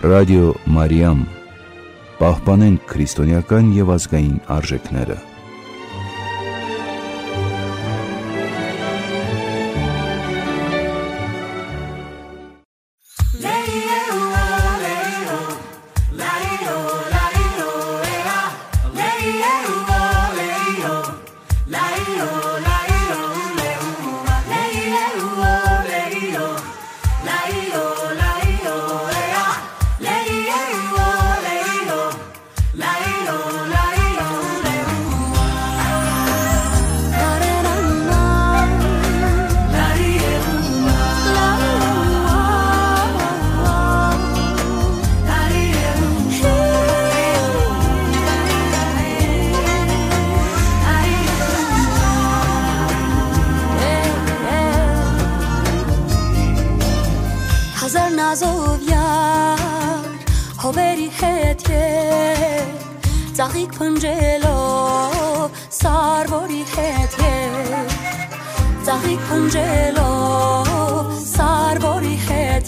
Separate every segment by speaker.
Speaker 1: Ռադիո Մարիամ, պահպանենք քրիստոնեական և ազգային արժեքները։
Speaker 2: Ծաղիկ փնջելով սարվորի հետ ծաղիկ փնջելով սարվորի հետ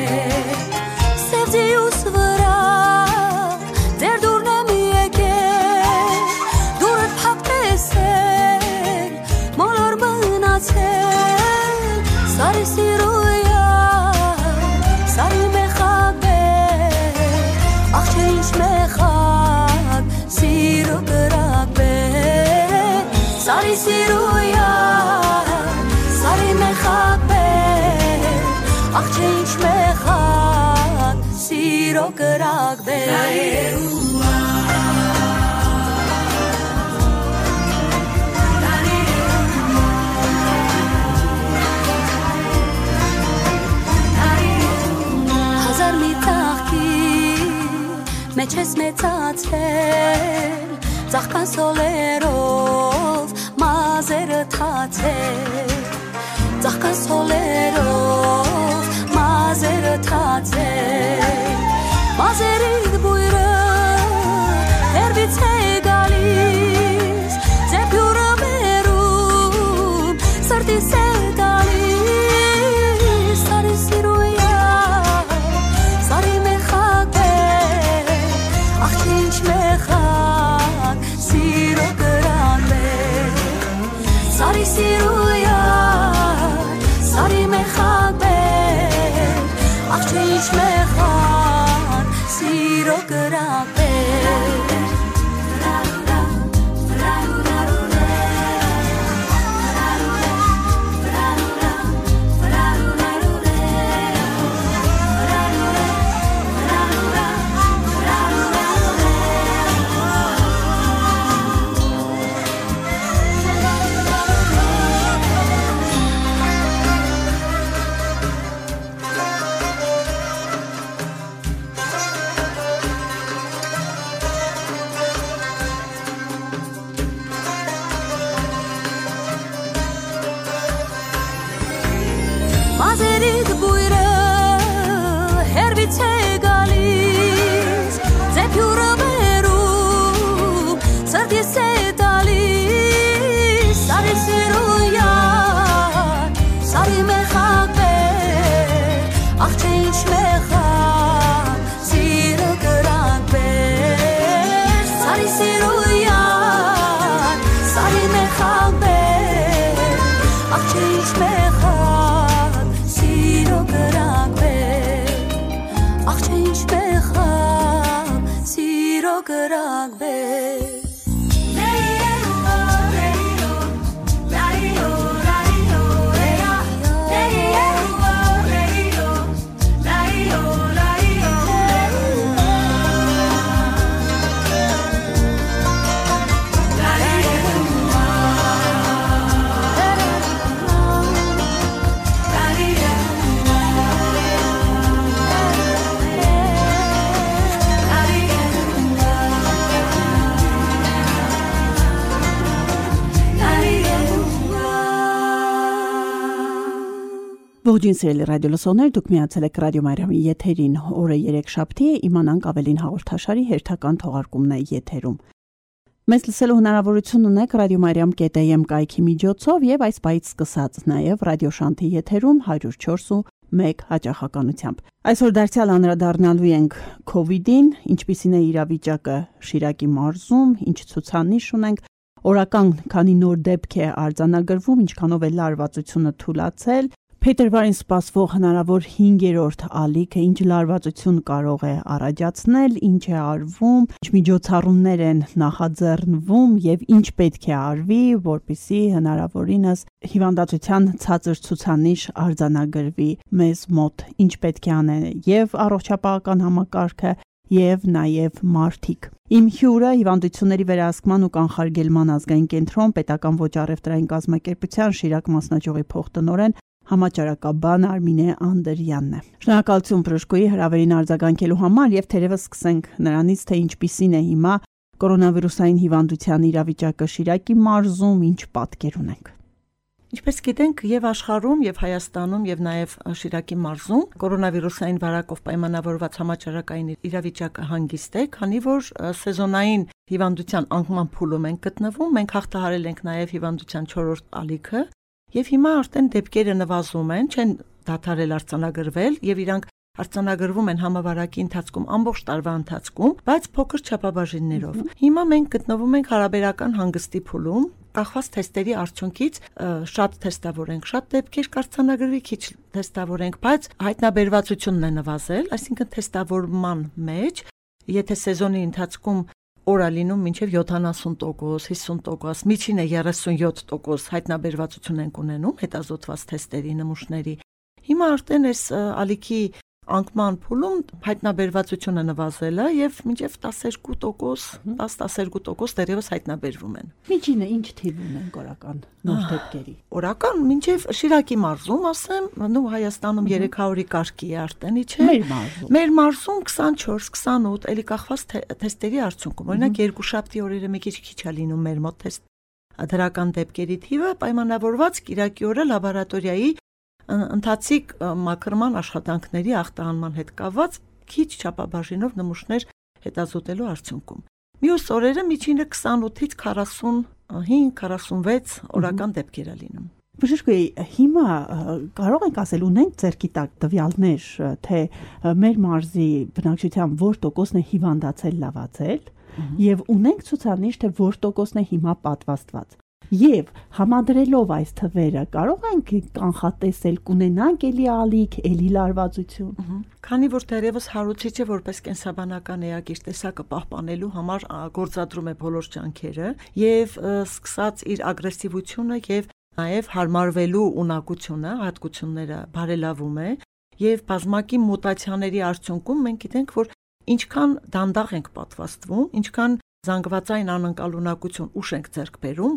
Speaker 2: սևձիուս վրա դեր դուրն եմ եկել դուրդ փակ տեսել մոլոր մնացել սարի սիրույա սարի մեխաբել աղ չէ ինչ մեխաբ Siro gragbe, sari siruya, sari mekhabe, ach change mekhab, siro gragbe. Hazar mitaki. Մեջես մեծացել, ծաղկան սոլերով, մազերը թացել, ծաղկան սոլերով, մազերը թացել, մազերիդ բույրը, հերվից է գալիս, ձեպյուրը մերում, սրտիս է գալիս, սարի սիրույա, սարի մեխակը, Ինչ մեխակ, սիրո գրանվել Սարի սիրույա, սարի մեխակ բել Աղ չէ ինչ մեխակ, սիրո գրանվել Մազերիդ բույրը հերվից է գալիս, ձեպյուրը մերում, սրտիս է տալիս, սարի սիրույա, սարի մեխակ բել, աղ չէ ինչ մեխակ, սիրը կրանք բել, սարի սիրույա, սարի մեխակ բել, աղ չէ ինչ մեխակ,
Speaker 3: Ողջույն սիրելի ռադիոլսողներ, դուք միացել եք Ռադիո Մարիամի եթերին, օրը 3 շաբթի է, իմանանք ավելին հաղորդաշարի հերթական թողարկումն է եթերում։ Մեզ լսելու հնարավորություն ունեք radiomariam.am կայքի միջոցով եւ այս պահից սկսած նաեւ ռադիո Շանթի եթերում 104.1 մեկ հաճախականությամբ։ Այսօր դարձյալ անդրադառնալու ենք COVID-ին, ինչպիսին է իրավիճակը Շիրակի մարզում, ինչ ցուցանիշ ունենք, օրական քանի նոր դեպք է արձանագրվում, ինչքանով է լարվածությունը թուլացել, փետրվարին սպասվող հնարավոր 5-րդ ալիքը ինչ լարվածություն կարող է առաջացնել, ինչ է արվում, ինչ միջոցառումներ են նախաձեռնվում եւ ինչ պետք է արվի, որպեսզի հնարավորինս հիվանդացության ցածր ցուցանիշ արձանագրվի մեզ մոտ, ինչ պետք է անեն եւ առողջապահական համակարգը եւ նաեւ մարդիկ։ Իմ հյուրը հիվանդությունների վերահսկման ու կանխարգելման ազգային կենտրոն պետական ոչ առևտրային կազմակերպության Շիրակ մասնաճյուղի փոխտնօրեն համաճարակաբան Արմինե Անդրյանն է։ Շնորհակալություն Պրոշկոյի հրավերին արձագանքելու համար եւ թերևս սկսենք նրանից, թե ինչպիսին է հիմա կորոնավիրուսային հիվանդության իրավիճակը Շիրակի մարզում, ինչ պատկեր ունենք։
Speaker 4: Ինչպես գիտենք, եւ աշխարհում, եւ Հայաստանում, եւ նաեւ Շիրակի մարզում կորոնավիրուսային վարակով պայմանավորված համաճարակային իրավիճակը հանգիստ է, քանի որ սեզոնային հիվանդության անկման փուլում ենք գտնվում, մենք հաղթահարել ենք նաեւ հիվանդության 4-րդ ալիքը, եւ հիմա արդեն դեպքերը նվազում են, չեն դադարել արձանագրվել եւ իրանք արձանագրվում են համավարակի ընթացքում ամբողջ տարվա ընթացքում, բայց փոքր չափաբաժիններով։ Հիմա մենք գտնվում ենք հարաբերական հանգստի փուլում, կախված թեստերի արդյունքից շատ թեստավորենք, շատ դեպքեր կարձանագրվի, քիչ թեստավորենք, բայց հայտնաբերվածությունն է նվազել, այսինքն թեստավորման մեջ, եթե սեզոնի ընթացքում օր է լինում մինչև 70%, 50%, միջինը 37% հայտնաբերվածություն ենք ունենում հետազոտված թեստերի նմուշների։ Հիմա արդեն այս ալիքի անկման փուլում հայտնաբերվածությունը նվազել է եւ մինչև 12%, 10-12% դեռևս հայտնաբերվում են։
Speaker 3: Միջինը ինչ թիվ ունենք օրական նոր դեպքերի։
Speaker 4: Օրական մինչև Շիրակի մարզում, ասեմ, նո Հայաստանում 300-ի կարգի է արդեն, չէ՞։ Մեր մարզում 24-28, էլի կախված թեստերի արդյունքում։ Օրինակ երկուշաբթի օրերը մի քիչ է լինում մեր մոտ թեստ դրական դեպքերի թիվը պայմանավորված Կիրակի օրը լաբորատորիայի ընթացիկ մաքրման աշխատանքների ախտահանման հետ կապված քիչ չափաբաժինով նմուշներ հետազոտելու արդյունքում։ Մյուս օրերը միջինը 28-ից 45-46 օրական դեպքեր է լինում։
Speaker 3: Բժշկուհի, հիմա կարող ենք ասել ունենք ձեռքի տակ տվյալներ, թե մեր մարզի բնակչության որ տոկոսն է հիվանդացել, լավացել, եւ ունենք ցուցանիշ, թե որ տոկոսն է հիմա պատվաստված։ Եվ համադրելով այս թվերը կարող ենք կանխատեսել կունենանք էլի ալիք, էլի լարվածություն։
Speaker 4: Քանի որ դեռևս հարուցիչը որպես կենսաբանական էակ իր տեսակը պահպանելու համար գործադրում է բոլոր ջանքերը եւ սկսած իր ագրեսիվությունը եւ նաեւ հարմարվելու ունակությունը, հատկությունները բարելավում է եւ բազմակի մուտացիաների արդյունքում մենք գիտենք, որ ինչքան դանդաղ ենք պատվաստվում, ինչքան զանգվածային անընկալունակություն ուշ ենք ձեռք բերում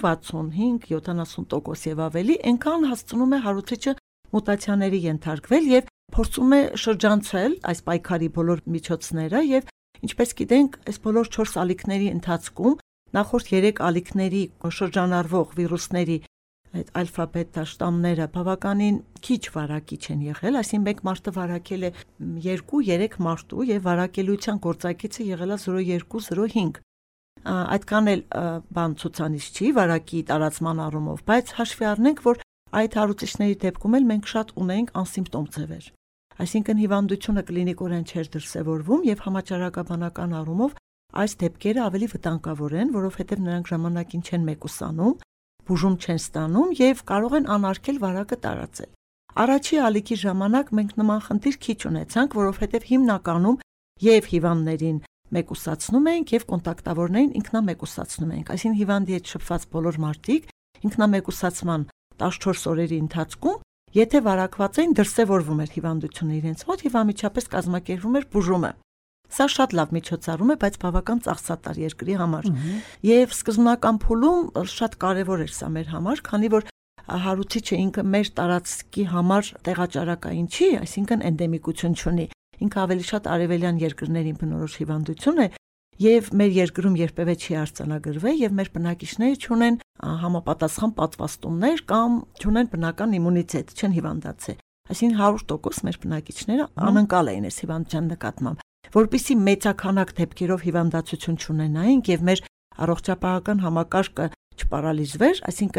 Speaker 4: 65-70% եւ ավելի, այնքան հասցնում է հարուցիչը մուտացիաների ենթարկվել եւ փորձում է շրջանցել այս պայքարի բոլոր միջոցները եւ ինչպես գիտենք, այս բոլոր 4 ալիքների ընթացքում նախորդ 3 ալիքների շրջանառվող վիրուսների այդ ալֆա-բետա շտամները բավականին քիչ վարակիչ են եղել, այսինքն մեկ մարտը վարակել է 2-3 մարտու եւ վարակելիության գործակիցը եղել է 0.2-0.5 այդքան էլ բան ցուցանիշ չի վարակի տարածման առումով, բայց հաշվի առնենք, որ այդ հարուցիչների դեպքում էլ մենք շատ ունենք անսիմպտոմ ձևեր։ Այսինքն հիվանդությունը կլինիկորեն չէր դրսևորվում եւ համաճարակաբանական առումով այս դեպքերը ավելի վտանգավոր են, որովհետեւ նրանք ժամանակին չեն մեկուսանում, բուժում չեն ստանում եւ կարող են անարգել վարակը տարածել։ Առաջի ալիքի ժամանակ մենք նման խնդիր քիչ ունեցանք, որովհետեւ հիմնականում եւ հիվանդներին մեկուսացնում ենք եւ կոնտակտավորներին ինքնամեկուսացնում ենք, այսինքն հիվանդի հետ շփված բոլոր մարդիկ ինքնամեկուսացման 14 օրերի ընթացքում, եթե վարակված էին, դրսևորվում էր հիվանդությունը իրենց մոտ եւ անմիջապես կազմակերպվում էր բուժումը։ Սա շատ լավ միջոցառում է, բայց բավական ծախսատար երկրի համար։ Եվ սկզբնական փուլում շատ կարեւոր էր սա մեր համար, քանի որ հարուցիչը ինքը մեր տարածքի համար տեղաճարակային չի, այսինքն էնդեմիկություն չունի։ Ինքը ավելի շատ արևելյան երկրներին բնորոշ հիվանդություն է եւ մեր երկրում երբևէ չի արձանագրվել եւ մեր բնակիչները չունեն համապատասխան պատվաստումներ կամ չունեն բնական իմունիտետ, չեն հիվանդացել։ Այսինքն 100% մեր բնակիչները անկալ են այս հիվանդության նկատմամբ, որpիսի մեծականակ դեպքերով հիվանդացություն չունենային եւ մեր առողջապահական համակարգը չպարալիզվեր, այսինքն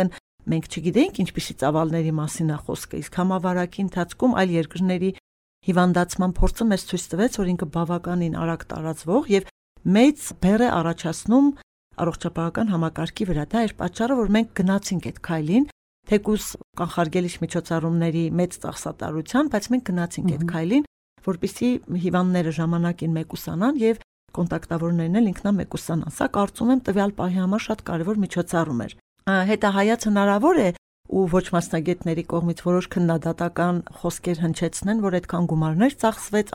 Speaker 4: մենք չգիտենք ինչպիսի ծավալների մասին է խոսքը, իսկ համավարակի ընթացքում այլ երկրների հիվանդացման փորձը մեզ ցույց տվեց, որ ինքը բավականին արագ տարածվող եւ մեծ բեռ է առաջացնում առողջապահական համակարգի վրա։ Դա էր պատճառը, որ մենք գնացինք այդ քայլին, թեկուզ կանխարգելիչ միջոցառումների մեծ ծախսատարության, բայց մենք գնացինք այդ քայլին, որպեսզի հիվանդները ժամանակին մեկուսանան եւ կոնտակտավորներն էլ ինքնամեկուսանան։ Սա կարծում եմ տվյալ պահի համար շատ կարևոր միջոցառում էր։ Հետահայաց հնարավոր է ու ոչ մասնագետների կողմից որոշ քննադատական խոսքեր հնչեցնեն, որ այդքան գումարներ ծախսվեց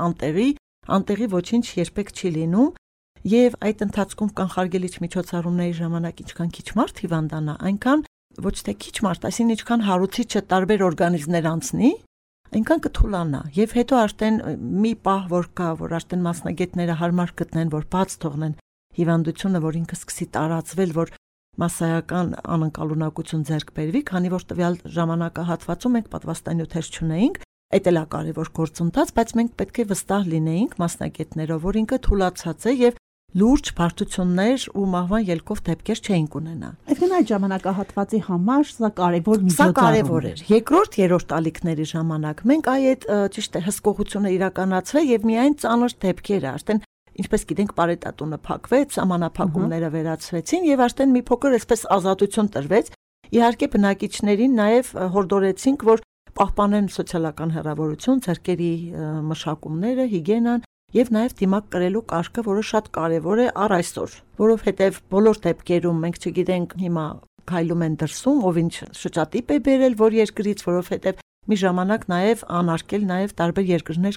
Speaker 4: անտեղի ոչինչ երբեք չի լինում, եւ այդ ընթացքում կանխարգելիչ միջոցառումների ժամանակ ինչքան քիչ մարդ հիվանդանա, այնքան ոչ թե քիչ մարդ, այսինքն ինչքան հարուցիչը տարբեր օրգանիզմներ անցնի, այնքան կթուլանա եւ հետո արդեն մի պահ որ կա, որ արդեն մասնագետները հարմար գտնեն, որ բաց թողնեն հիվանդությունը, որ ինքը սկսի տարածվել, որ մասսայական անկալունակություն ձեռք բերվի, քանի որ տվյալ ժամանակահատվածում մենք պատվաստանյութեր չունեինք, այդ էլ է կարևոր գործընթաց, բայց մենք պետք է վստահ լինեինք մասնագետներով, որ ինքը թուլացած է եւ լուրջ բարդություններ ու մահվան ելքով դեպքեր չէինք ունենա։
Speaker 3: Այսինքն այդ ժամանակահատվածի համար սա կարևոր միջոցառում
Speaker 4: էր։ Սա կարևոր էր։ Երկրորդ, երրորդ ալիքների ժամանակ մենք այդ ճիշտ է հսկողությունը իրականացվել եւ միայն ծանր դեպքերը, արդեն ինչպես գիտենք, Պարետատունը փակվեց, սահմանափակումները վերացվեցին եւ արդեն մի փոքր այսպես ազատություն տրվեց։ Իհարկե բնակիչներին նաեւ հորդորեցինք, որ պահպանեն սոցիալական հեռավորություն, ձեռքերի մշակումները, հիգիենան եւ նաեւ դիմակ կրելու կարգը, որը շատ կարեւոր է առ այսօր, որովհետեւ բոլոր դեպքերում մենք չգիտենք հիմա քայլում են դրսում, ով ինչ շճատիպ է բերել որ երկրից, որովհետեւ մի ժամանակ նաեւ անարգել նաեւ տարբեր երկրներ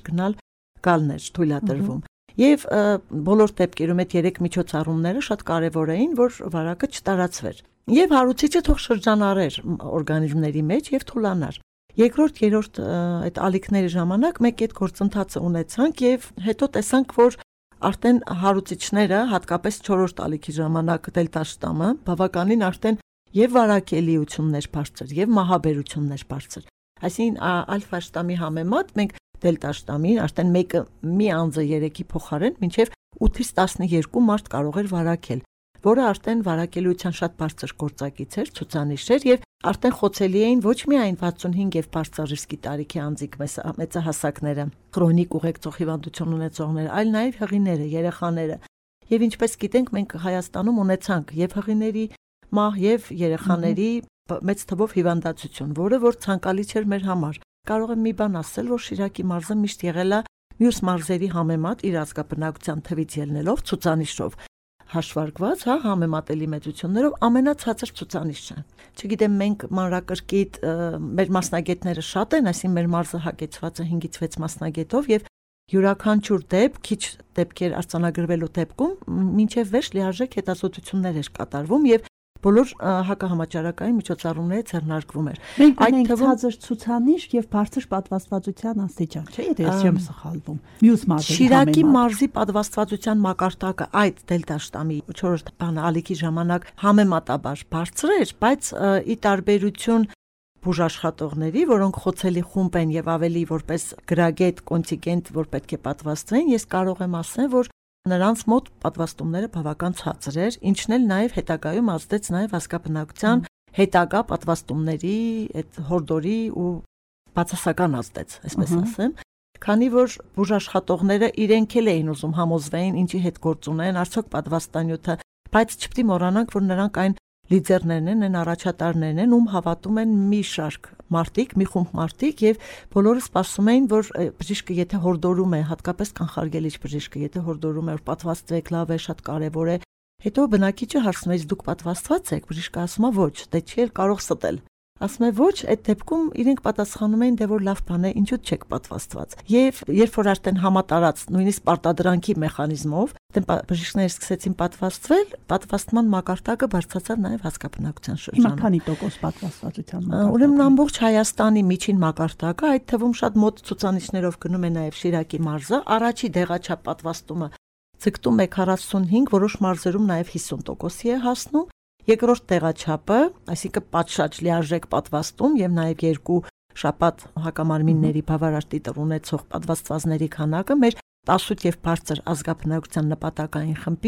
Speaker 4: գալներ թույլատրվում։ Եվ բոլոր դեպքերում այդ 3 միջոցառումները շատ կարևոր էին, որ վարակը չտարածվեր։ Եվ հարուցիչը թող շրջանառեր օրգանիզմների մեջ եւ թուլանար։ Երկրորդ, երրորդ այդ ալիքների ժամանակ մենք այդ գործընթացը ունեցանք եւ հետո տեսանք, որ արդեն հարուցիչները, հատկապես 4-րդ ալիքի ժամանակ դելտա շտամը, բավականին արդեն եւ վարակելիություններ բարձր եւ մահաբերություններ բարձր։ Այսինքն ալֆա շտամի համեմատ մենք դելտա շտամին արդեն մի անձը 3-ի փոխարեն մինչև 8-ից 12 մարդ կարող էր վարակել, որը արդեն վարակելիության շատ բարձր գործակից էր, ցուցանիշ էր եւ արդեն խոցելի էին ոչ միայն 65 եւ բարձր ռիսկի տարիքի անձիկ մեծահասակները, քրոնիկ ուղեկցող հիվանդություն ունեցողները, այլ նաեւ հղիները, երեխաները։ Եվ ինչպես գիտենք, մենք Հայաստանում ունեցանք եւ հղիների մահ եւ երեխաների մեծ թվով հիվանդացություն, որը որ ցանկալի չէր մեր համար։ Կարող եմ մի բան ասել, որ Շիրակի մարզը միշտ եղել է մյուս մարզերի համեմատ իր ազգաբնակության թվից ելնելով ցուցանիշով հաշվարկված, համեմատելի մեծություններով ամենացածր ցուցանիշը։ Չգիտեմ, մենք մանրակրկիտ մեր մասնագետները շատ են, այսինքն մեր մարզը հագեցված է 5-ից 6 մասնագետով եւ յուրաքանչյուր քիչ դեպքեր արձանագրվելու դեպքում մինչև վերջ լիարժեք հետազոտություններ էր կատարվում եւ բոլոր հակահամաճարակային միջոցառումները ձեռնարկվում էր։
Speaker 3: Այդ ցածր ցուցանիշ եւ բարձր պատվաստվածության աստիճան, չէ՞, եթե ես չեմ սխալվում։ Մյուս մարզերի
Speaker 4: Շիրակի մարզի պատվաստվածության մակարդակը այդ դելտա շտամի 4-րդ ալիքի ժամանակ համեմատաբար բարձր էր, բայց ի տարբերություն բուժաշխատողների, որոնք խոցելի խումբ են եւ ավելի որպես գրագետ կոնտինգենտ, որ պետք է պատվաստվեն, ես կարող եմ ասել, որ նրանց մոտ պատվաստումները բավական ցածր էր, ինչն էլ նաև հետագայում ազդեց նաև ազգաբնակության հետագա պատվաստումների այդ հորդորի ու բացասական ազդեց, այսպես ասեմ, քանի որ բուժաշխատողները իրենք էլ էին ուզում համոզվեին ինչի հետ գործ ունեն, արդյոք պատվաստանյութը, բայց չպետք է մոռանանք, որ նրանք այն լիդերներն են, առաջատարներն են, ում հավատում են մի շարք մարդիկ, մի խումբ մարդիկ եւ բոլորը սպասում էին, որ բժիշկը եթե հորդորում է, հատկապես կանխարգելիչ բժիշկը, եթե հորդորում է, որ պատվաստվեք, լավ է, շատ կարեւոր է, հետո բնակիչը հարցնում է, դուք պատվաստված եք, բժիշկը ասում է, ոչ, դե չի էլ կարող ստել։ Ասում է ոչ, այդ դեպքում իրենք պատասխանում են, դե որ լավ բան է, ինչու չեք պատվաստված։ Եվ երբ որ արդեն համատարած նույնիսկ պարտադրանքի մեխանիզմով բժիշկները սկսեցին պատվաստվել, պատվաստման մակարդակը բարձրացավ նաև հասկապնակության շրջանում։
Speaker 3: Հիմա քանի տոկոս պատվաստվածության մակարդակ։
Speaker 4: Ուրեմն ամբողջ Հայաստանի միջին մակարդակը, այդ թվում շատ մոտ ցուցանիշներով գնում է նաև Շիրակի մարզը, առաջի դեղաչափ պատվաստումը ցկտում է 45, որոշ մարզերում նաև 50%-ի է հասնում։ Երկրորդ տեղաչափը, այսինքն պատշաճ լիարժեք պատվաստում եւ նաեւ 2 շաբաթ հակամարմինների բավարար տիտղ ունեցող պատվաստվածների քանակը մեր 18 եւ բարձր ազգաբնակության նպատակային խմբի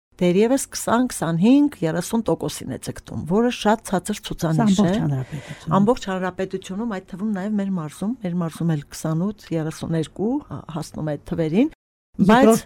Speaker 4: դերևս 20-25-30%-ին է ցկտում, որը շատ ցածր ցուցանիշ է։ Ամբողջ հանրապետությունում, այդ թվում նաև մեր մարզում էլ 28-32 հասնում է այդ թվերին։
Speaker 3: Երկրորդ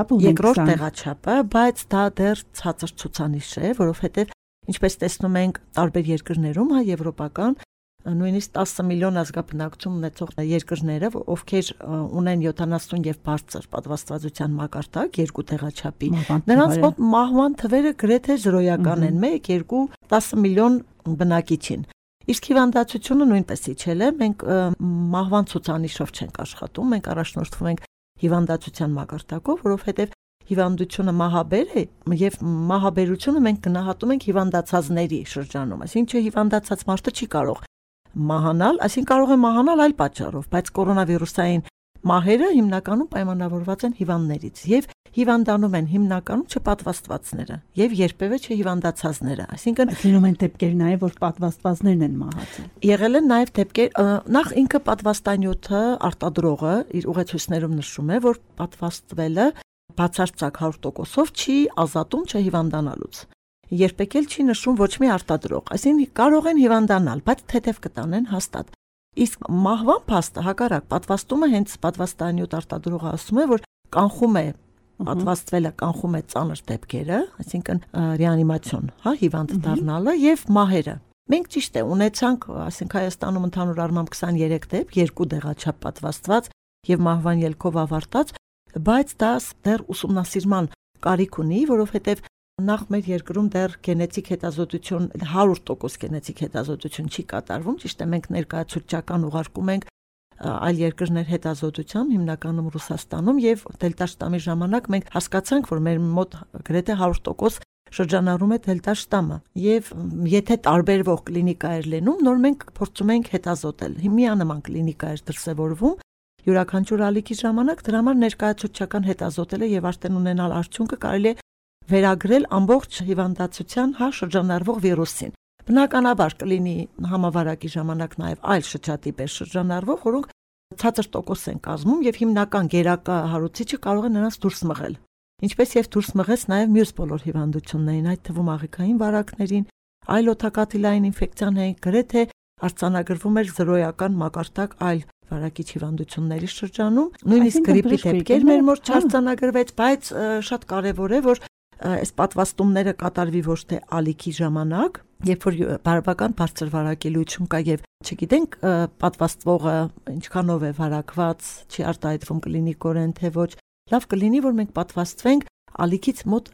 Speaker 4: տեղաչափը, բայց դա դեռ ցածր ցուցանիշ է, որովհետև ինչպես տեսնում ենք տարբեր երկրներում, եվրոպական, նույնիսկ 10 միլիոն ազգաբնակչություն ունեցող երկրները, ովքեր ունեն 70 եւ բարձր պատվաստվածության մակարդակ, 2 տեղաչափի, նրանց մոտ մահվան թվերը գրեթե զրոյական են, 1-2-10 միլիոն բնակիչին։ Իսկ հիվանդացությունը նույնպես իջել է, մենք մահվան ցուցանիշով չենք աշխատում, մենք առաջնորդվում ենք հիվանդացության մակարդակով, որովհետև հիվանդությունը մահաբեր է եւ մահաբերությունը մենք գնահատում ենք հիվանդացածների շրջանում, այսինքն հիվանդացած մարդը չի կարող մահանալ, այսինքն կարող է մահանալ այլ պատճառով, բայց կորոնավիրուսային մահերը հիմնականում պայմանավորված են հիվանդներից եւ հիվանդանում են հիմնականում չպատվաստվածները եւ երբևէ չհիվանդացածները, այսինքն
Speaker 3: լինում են դեպքեր նաեւ որ պատվաստվածներն են մահացել։
Speaker 4: Եղել են նաեւ դեպքեր, նախ ինքը պատվաստանյութը արտադրողը իր ուղեցույցներում նշում է, որ պատվաստվելը բացարձակ 100%-ով չի ազատում չհիվանդանալուց։ Երբեք էլ չի նշում ոչ մի արտադրող, այսինքն կարող են հիվանդանալ, բայց թեթև կտանեն հաստատ։ Իսկ մահվան փաստը հակառակ պատվաստումը հենց պատվաստանյութ արտադրողը ասում է, որ կանխում է պատվաստվելը կանխում է ծանր դեպքերը, այսինքն ռեանիմացիոն, հիվանդ դառնալը եւ մահերը։ Մենք ճիշտ է ունեցանք, ասենք Հայաստանում ընդհանուր առմամբ 23 դեպք, 2 տեղաչափ պատվաստված եւ մահվան ելքով ավարտած, բայց դա դեռ ուսումնասիրման կարիք ունի, որովհետեւ նախ մեր երկրում դեռ գենետիկ հետազոտություն 100% գենետիկ հետազոտություն չի կատարվում, ճիշտ է մենք ներկայացուցչական ուղարկում ենք այլ երկրներ հետազոտության, հիմնականում Ռուսաստանում եւ դելտա շտամի ժամանակ մենք հասկացանք, որ մեր մոտ գրեթե 100% շրջանառում է դելտա շտամը եւ եթե տարբերվող կլինիկա էր լինում, նոր մենք փորձում ենք հետազոտել։ Միանման կլինիկա էր դրսևորվում յուրաքանչյուր ալիքի ժամանակ, դրա համար ներկայացուցչական հետազոտելը եւ արդեն ունենալ արդյունքը կարելի է վերագրել ամբողջ հիվանդացության շրջանառվող վիրուսին։ Բնականաբար կլինի համավարակի ժամանակ նաև այլ շրջատիպեր շրջանառվող, որոնք ցածր տոկոս են կազմում եւ հիմնական գերակա հարուցիչը կարող է նրանց դուրս մղել։ Ինչպես եւ դուրս մղեց նաև մյուս բոլոր հիվանդություններին, այդ թվում աղիքային վարակներին, այլ օդակաթիլային ինֆեկցիաներին, գրեթե արձանագրվում էր զրոյական մակարդակ այլ վարակիչ հիվանդությունների շրջանում, նույնիսկ գրիպի դեպքեր մեր մոտ չարձանագրվեց, բայց շատ կարեւոր է, որ այս պատվաստումները կատարվի ոչ թե ալիքի ժամանակ, երբ որ բավական բարձր վարակի լուծում կա եւ չգիտենք պատվաստվողը ինչքանով է վարակված, չի արտահայտվում կլինիկորեն թե ոչ, լավ կլինի որ մենք պատվաստվենք ալիքից մոտ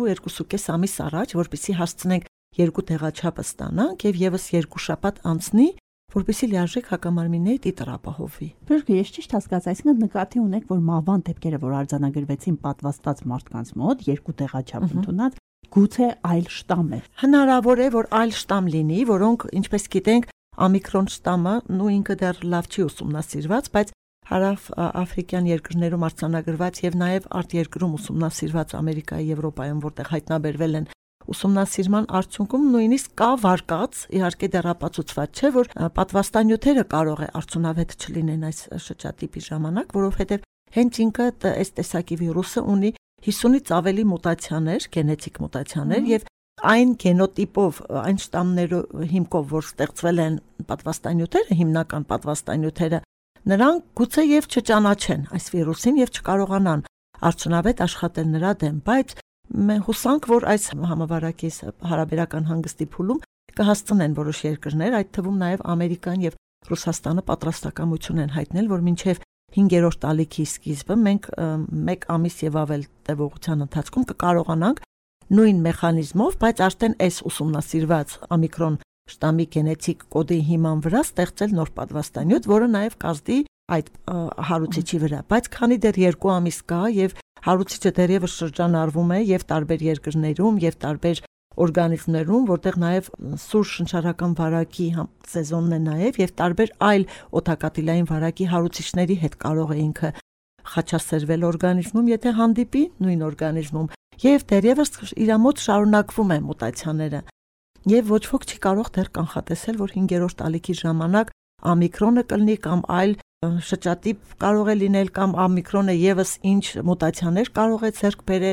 Speaker 4: 2-2.5 ամիս առաջ, որպեսզի հասցնենք 2 տեղաչափը ստանանք եւ եւս 2 շաբաթ անցնի, որպեսզի լիարժեք հակամարմինների տիտր ապահովվի։
Speaker 3: Բրգ, ես ճիշտ հասկացա, այսինքն նկատի ունեք, որ մահվան դեպքերը, որ արձանագրվեցին պատվաստված մարդկանց մոտ, 2 տեղաչափ ընդունած, գուցե այլ շտամ է։
Speaker 4: Հնարավոր է, որ այլ շտամ լինի, որոնք, ինչպես գիտենք, օմիկրոն շտամը, ինքը դեռ լավ չի ուսումնասիրված, բայց հարավ-աֆրիկյան երկրներում արձանագրված եւ նաեւ արտերկրում ուսումնասիրված Ամերիկայի, Եվրոպայում, որտեղ հայտնաբերվել են ուսումնասիրման արդյունքում նույնիսկ կա վարկած, իհարկե դեռ ապացուցված չէ, որ պատվաստանյութերը կարող է արդյունավետ չլինեն այս շրջատիպի ժամանակ, որովհետեւ հենց ինքը այս տեսակի վիրուսը ունի 50-ից ավելի մուտացիաներ, գենետիկ մուտացիաներ եւ այն գենոտիպով, այն շտամներով հիմքով, որ ստեղծվել են պատվաստանյութերը, հիմնական պատվաստանյութերը, նրանք գուցե եւ չճանաչեն այս վիրուսին եւ չկարողանան արդյունավետ աշխատել նրա դեմ, բայց մենք հուսանք, որ այս համավարակի հարաբերական հանգստի փուլում կհասցնեն որոշ երկրներ, այդ թվում նաև Ամերիկան եւ Ռուսաստանը պատրաստակամություն են հայտնել, որ մինչև 5-րդ ալիքի սկիզբը մենք 1 ամիս եւ ավել տևողության ընթացքում կկարողանանք նույն մեխանիզմով, բայց արդեն այս ուսումնասիրված օմիկրոն շտամի գենետիկ կոդի հիման վրա ստեղծել նոր պատվաստանյութ, որը նաև կազդի այդ հարուցիչի վրա, բայց քանի դեռ 2 ամիս կա եւ հարուցիչը դեռևս շրջանառվում է եւ տարբեր երկրներում եւ տարբեր օրգանիզմներում, որտեղ նաև սուր շնչառական վարակի սեզոնն է նաև եւ տարբեր այլ օդակաթիլային վարակի հարուցիչների հետ կարող է ինքը խաչասերվել օրգանիզմում, եթե հանդիպի նույն օրգանիզմում եւ դեռևս իր մոտ շարունակվում է մուտացիաները եւ ոչ ոք չի կարող դեռ կանխատեսել, որ 5-րդ ալիքի ժամանակ օմիկրոնը կլինի կամ այլ շրջատիպ կարող է լինել կամ օմիկրոնը եւս ինչ մուտացիաներ կարող է ձեռք բերել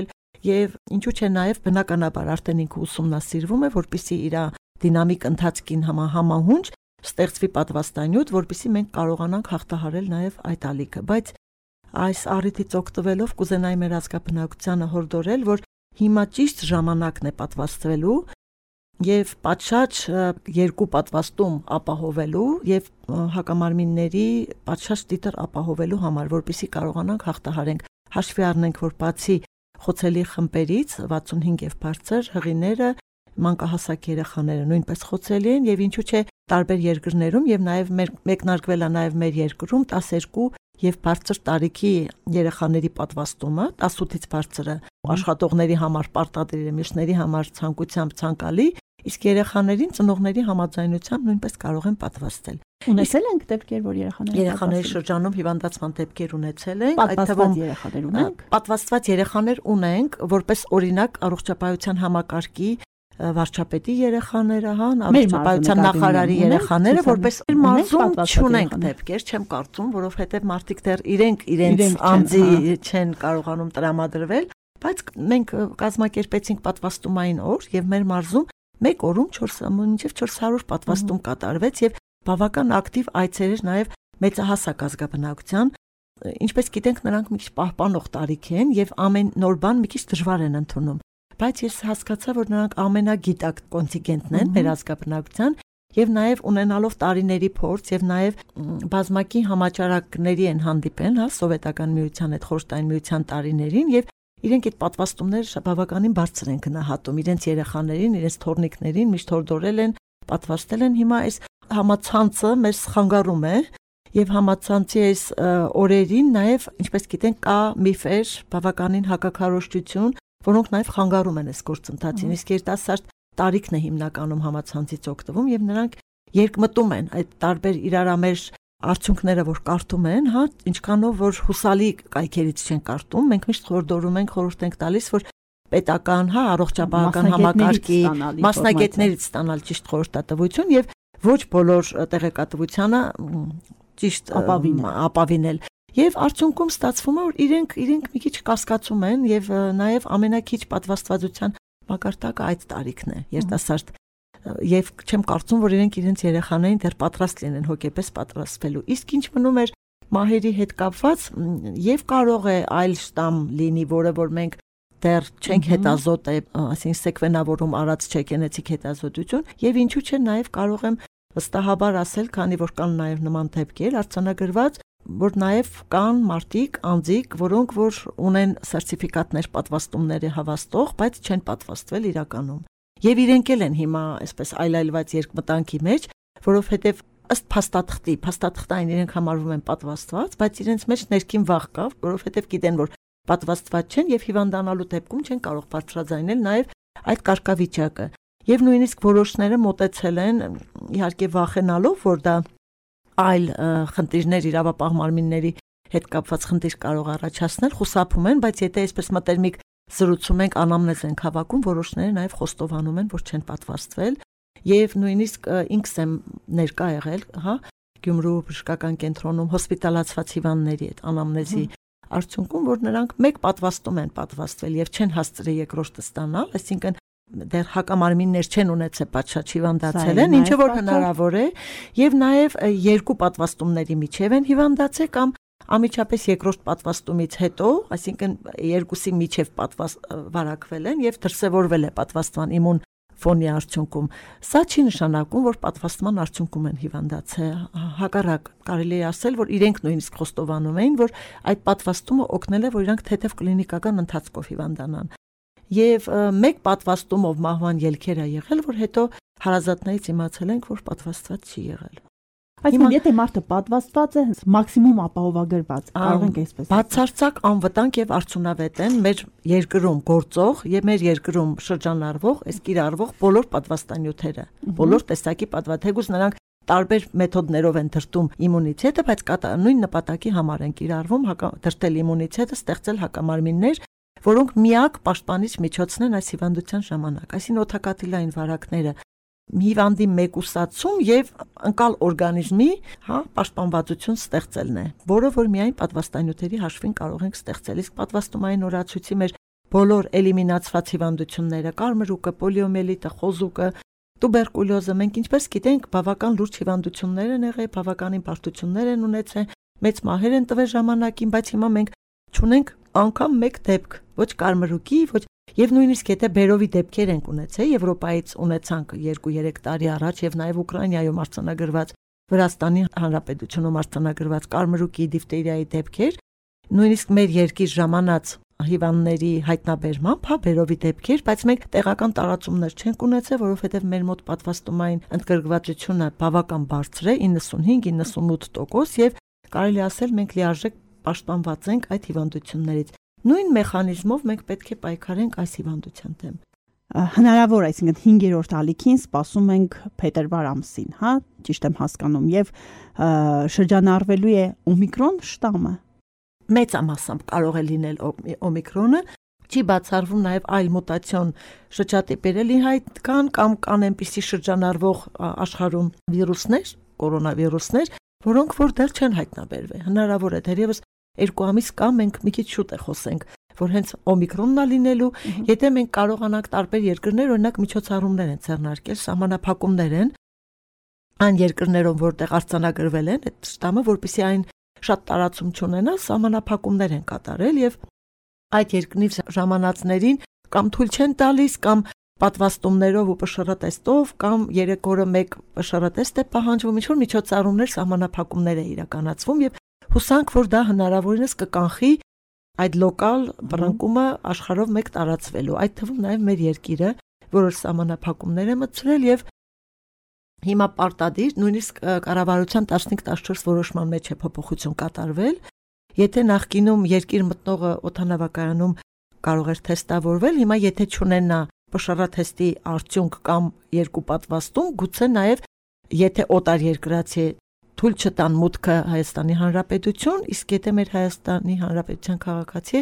Speaker 4: եւ ինչու՞ չէ նաեւ բնականաբար արդեն ինքը ուսումնասիրվում է, որպեսզի իր դինամիկ ընթացքին համահունչ ստեղծվի պատվաստանյութ, որպեսզի մենք կարողանանք հաղթահարել նաեւ այդ ալիքը, բայց այս առիթից օգտվելով կուզենայի մեր ազգաբնակությանը հորդորել, որ հիմա ճիշտ ժամանակն է պատվաստվելու եւ պատշաճ երկու պատվաստում ապահովելու եւ հակամարմինների պատշաճ դիտր ապահովելու համար, որպեսզի կարողանանք հաղթահարենք։ Հաշվի առնենք, որ բացի խոցելի խմբերից 65 եւ բարձր հղիները, մանկահասակ երեխաները նույնպես խոցելի են եւ ինչու՞ չէ տարբեր երկրներում եւ նաեւ մեկնարկվել է նաեւ մեր երկրում 12 եւ բարձր տարիքի երեխաների պատվաստումը 18-ից բարձրը աշխատողների համար պարտադիր է, մյուսների համար ցանկությամբ ցանկալի, իսկ երեխաներին ծնողների համաձայնությամբ նույնպես կարող են պատվաստել։
Speaker 3: Ունեցել ենք դեպքեր, որ
Speaker 4: երեխաների շրջանում հիվանդացման դեպքեր ունեցել ենք,
Speaker 3: այդ թվում երեխաներ ունենք։
Speaker 4: Պատվաստված երեխաներ ունենք, որպես օրինակ առողջապահության համակարգի վարչապետի երեխաները, առողջապահության նախարարի երեխաները, որպես մարզում չունենք դեպքեր, չեմ կարծում, որովհետև մարդիկ դեռ իրենց անձի չեն կարողանում տրամադրվել, բայց մենք կազմակերպեցինք պատվաստումային օր եւ մեր մարզում մեկ օրում 400 պատվաստում կատարվեց եւ բավական ակտիվ այցեր էր նաեւ մեծահասակ ազգաբնակության, ինչպես գիտենք նրանք մի քիչ պահպանող տարիք են եւ ամեն նոր բան մի քիչ դժվար են ընդունում, բայց ես հասկացա, որ նրանք ամենագիտակ կոնտինգենտն են մեր ազգաբնակության եւ նաեւ ունենալով տարիների փորձ եւ նաեւ բազմակի համաճարակների են հանդիպել, սովետական միության հետ խորհրդային միության տարիներին եւ իրենք այդ պատվաստումները բավականին բարձր են գնահատում, իրենց երեխաներին, իրենց թորնիկներին միշտ հորդորել են, պատվաստել են։ Հիմա այս համացանցը մեզ խանգարում է եւ համացանցի այս օրերին նաեւ, ինչպես գիտենք, կա միֆեր, բավականին հակաքարոզչություն, որոնք նաեւ խանգարում են այս գործընթացին, իսկ երիտասարդ տարիքն է հիմնականում համացանցից օգտվում եւ նրանք երկմտում են այդ տարբեր իրարամերժ արդյունքները, որ կարդում են, ինչքանով որ հուսալի կայքերից չեն կարդում, մենք միշտ խորհրդորում ենք, խորհուրդ ենք տալիս, որ պետական, առողջապահական համակարգի մասնագետներից ստանալ ճիշտ խորհրդատվություն եւ ոչ բոլոր տեղեկատվությանը ճիշտ ապավինել։ Եվ արդյունքում ստացվում է, որ իրենք մի քիչ կասկածում են եւ նաեւ ամենակիչ պատվաստվածության մակարդակը այդ տարիքն է, երիտասարդ եւ չեմ կարծում, որ իրենց երեխաներին դեռ պատրաստ լինեն հոգեպես պատրաստվելու։ Իսկ ինչ մնում էր մահերի հետ կապված, եւ կարող է այլ շտամ լինի, որը որ մենք դեռ չենք հետազոտել, այսինքն սեկվենավորում արած չէ գենետիկ հետազոտություն, եւ ինչու՞ չէ նաեւ կարող եմ վստահաբար ասել, քանի որ կան նաեւ նման դեպքեր արձանագրված, որ նաեւ կան մարդիկ, անձիկ, որոնք որ ունեն սերտիֆիկատներ պատվաստումների հավաստող, բայց չեն պատվաստվել իրականում։ Եվ իրենք են հիմա այսպես այլայլված երկմտանքի մեջ, որովհետև ըստ փաստաթղթային իրենք համարվում են պատվաստված, բայց իրենց մեջ ներքին վախ կա, որովհետև գիտեն, որ պատվաստված չեն եւ հիվանդանալու դեպքում չեն կարող բարձրաձայնել նաեւ այդ կարգավիճակը։ Եվ նույնիսկ որոշները մոտեցել են, իհարկե վախենալով, որ դա այլ խնդիրներ իրավապահ մարմինների հետ կապված խնդիր կարող առաջացնել, խուսափում են, բայց եթե այսպես մտերմիկ զրուցում ենք, անամնեզ ենք հավաքում, որոշները նաև խոստովանում են, որ չեն պատվաստվել եւ նույնիսկ ինքս եմ ներկա եղել, Գյումրու բժշկական կենտրոնում հոսպիտալացված հիվանդների հետ անամնեզի արդյունքում, որ նրանք մեկ պատվաստում են պատվաստվել եւ չեն հասցրել երկրորդը ստանալ, այսինքն դեռ հակամարմիններ չեն ունեցել, պատշաճ հիվանդացել են, ինչը որ հնարավոր է, եւ նաեւ երկու պատվաստումների միջև են հիվանդացել կամ ամիջապես երկրորդ պատվաստումից հետո, այսինքն երկուսի միջև վարակվել են եւ դրսեւորվել է պատվաստման իմուն ֆոնի արդյունքում։ Սա չի նշանակում, որ պատվաստման արդյունքում են հիվանդացել։ Հակառակ, կարելի է ասել, որ իրենք նույնիսկ խոստովանում էին, որ այդ պատվաստումը օգնել է, որ իրանք թեթև կլինիկական ընթացքով հիվանդանան։ Եվ մեկ պատվաստումով մահվան ելքեր է եղել, որ հետո հարազատներից իմացել ենք, որ պատվաստված չի եղել։
Speaker 3: Այսինքն եթե մարդը պատվաստված է, մաքսիմում ապահովագրված, կարող ենք այսպես։
Speaker 4: Բացարձակ անվտանգ եւ արդյունավետ են մեր երկրում գործող եւ մեր երկրում շրջանառվող, այս կիրառվող բոլոր պատվաստանյութերը, բոլոր տեսակի պատվաթեգուց նրանք տարբեր մեթոդներով են դրտում իմունիտետը, բայց նույն նպատակի համար են կիրառվում դրտել իմունիտետը, ստեղծել հակամարմիններ, որոնք միակ պաշտպանիչ միջոցն են այս հիվանդության ժամանակ։ Այսինքն օդակաթիլային վարակները հիվանդի մեկուսացում եւ ընկալ օրգանիզմի, պաշտպանվածություն ստեղծելն է, որը որ միայն պատվաստանյութերի հաշվին կարող ենք ստեղծել։ Իսկ պատվաստումային օրացույցի մեր բոլոր էլիմինացված հիվանդությունները, կարմրուկը, պոլիոմիելիտը, խոզուկը, տուբերկուլյոզը, մենք ինչպես գիտենք, բավական լուրջ հիվանդություններ են եղել, բավականին բարդություններ են ունեցել, մեծ մահեր են տվել ժամանակին, բայց հիմա մենք չունենք անգամ մեկ դեպք, ոչ կարմրուկի, ոչ եւ նույնիսկ եթե բերովի դեպքեր ենք ունեցել, Եվրոպայից ունեցանք 2-3 տարի առաջ եւ նաեւ Ուկրաինայում արձանագրված, Վրաստանի Հանրապետությունում արձանագրված կարմրուկի, դիֆտերիայի դեպքեր, նույնիսկ մեր երկիր ժամանած հիվանդների հայտնաբերմամբ, բերովի դեպքեր, բայց մենք տեղական տարածումներ չենք ունեցել, որովհետև մեր մոտ պատվաստումային ընդգրկվածությունը բավական բարձր է, 95-98% եւ կարելի ասել մենք լիարժեք պաշտպանված ենք այդ հիվանդություններից։ Նույն մեխանիզմով մենք պետք է պայքարենք այս հիվանդության դեմ։
Speaker 3: Հնարավոր, այսինքն 5-րդ ալիքին սպասում ենք փետրվար ամսին, հա, ճիշտ եմ հասկանում, եւ շրջանառվելու է օմիկրոն շտամը։
Speaker 4: Մեծամասամբ կարող է լինել օմիկրոնը, չի բացառվում նաև այլ մուտացիոն շրջատիպեր էլի հայտ կան կամ կան այնպիսի շրջանառվող աշխարհում վիրուսներ, կորոնավիրուսներ, որոնք որ դեռ չեն հայտնաբերվել։ Հնարավոր է դեռևս 2 ամիս կամ մենք մի քիչ շուտ է խոսենք, որ հենց օմիկրոնն է լինելու, եթե մենք կարողանանք տարբեր երկրներ, օրինակ միջոցառումներ են ձեռնարկել, սահմանափակումներ են այն երկրներում, որտեղ արձանագրվել են այդ շտամը, որպեսզի այն շատ տարածում չունենա, սահմանափակումներ են կատարել եւ այդ երկրի ժամանածներին կամ թույլ չեն տալիս կամ պատվաստումներով ու ՊՇՌ-տեստով կամ 3 օրը 1 ՊՇՌ-տեստ է պահանջվում, ինչ որ միջոցառումներ, սահմանափակումներ է իրականացվում եւ հուսանք, որ դա հնարավորինս կկանխի այդ լոկալ բռնկումը աշխարհով մեկ տարածվելու, այդ թվում նաեւ մեր երկիրը, որոշ սահմանափակումներ է մտցրել եւ հիմա պարտադիր նույնիսկ կառավարության 15-14 որոշման մեջ է փոփոխություն կատարվել, եթե նախկինում երկիր մտնողը օդանավակայանում կարող էր թեստավորվել, հիմա եթե չունենա ՊՇՌ-թեստի արդյունք կամ 2 պատվաստում, գուցե նաև եթե օտարերկրացի թույլ չտան մուտքը Հայաստանի Հանրապետություն, իսկ եթե մեր Հայաստանի Հանրապետության քաղաքացի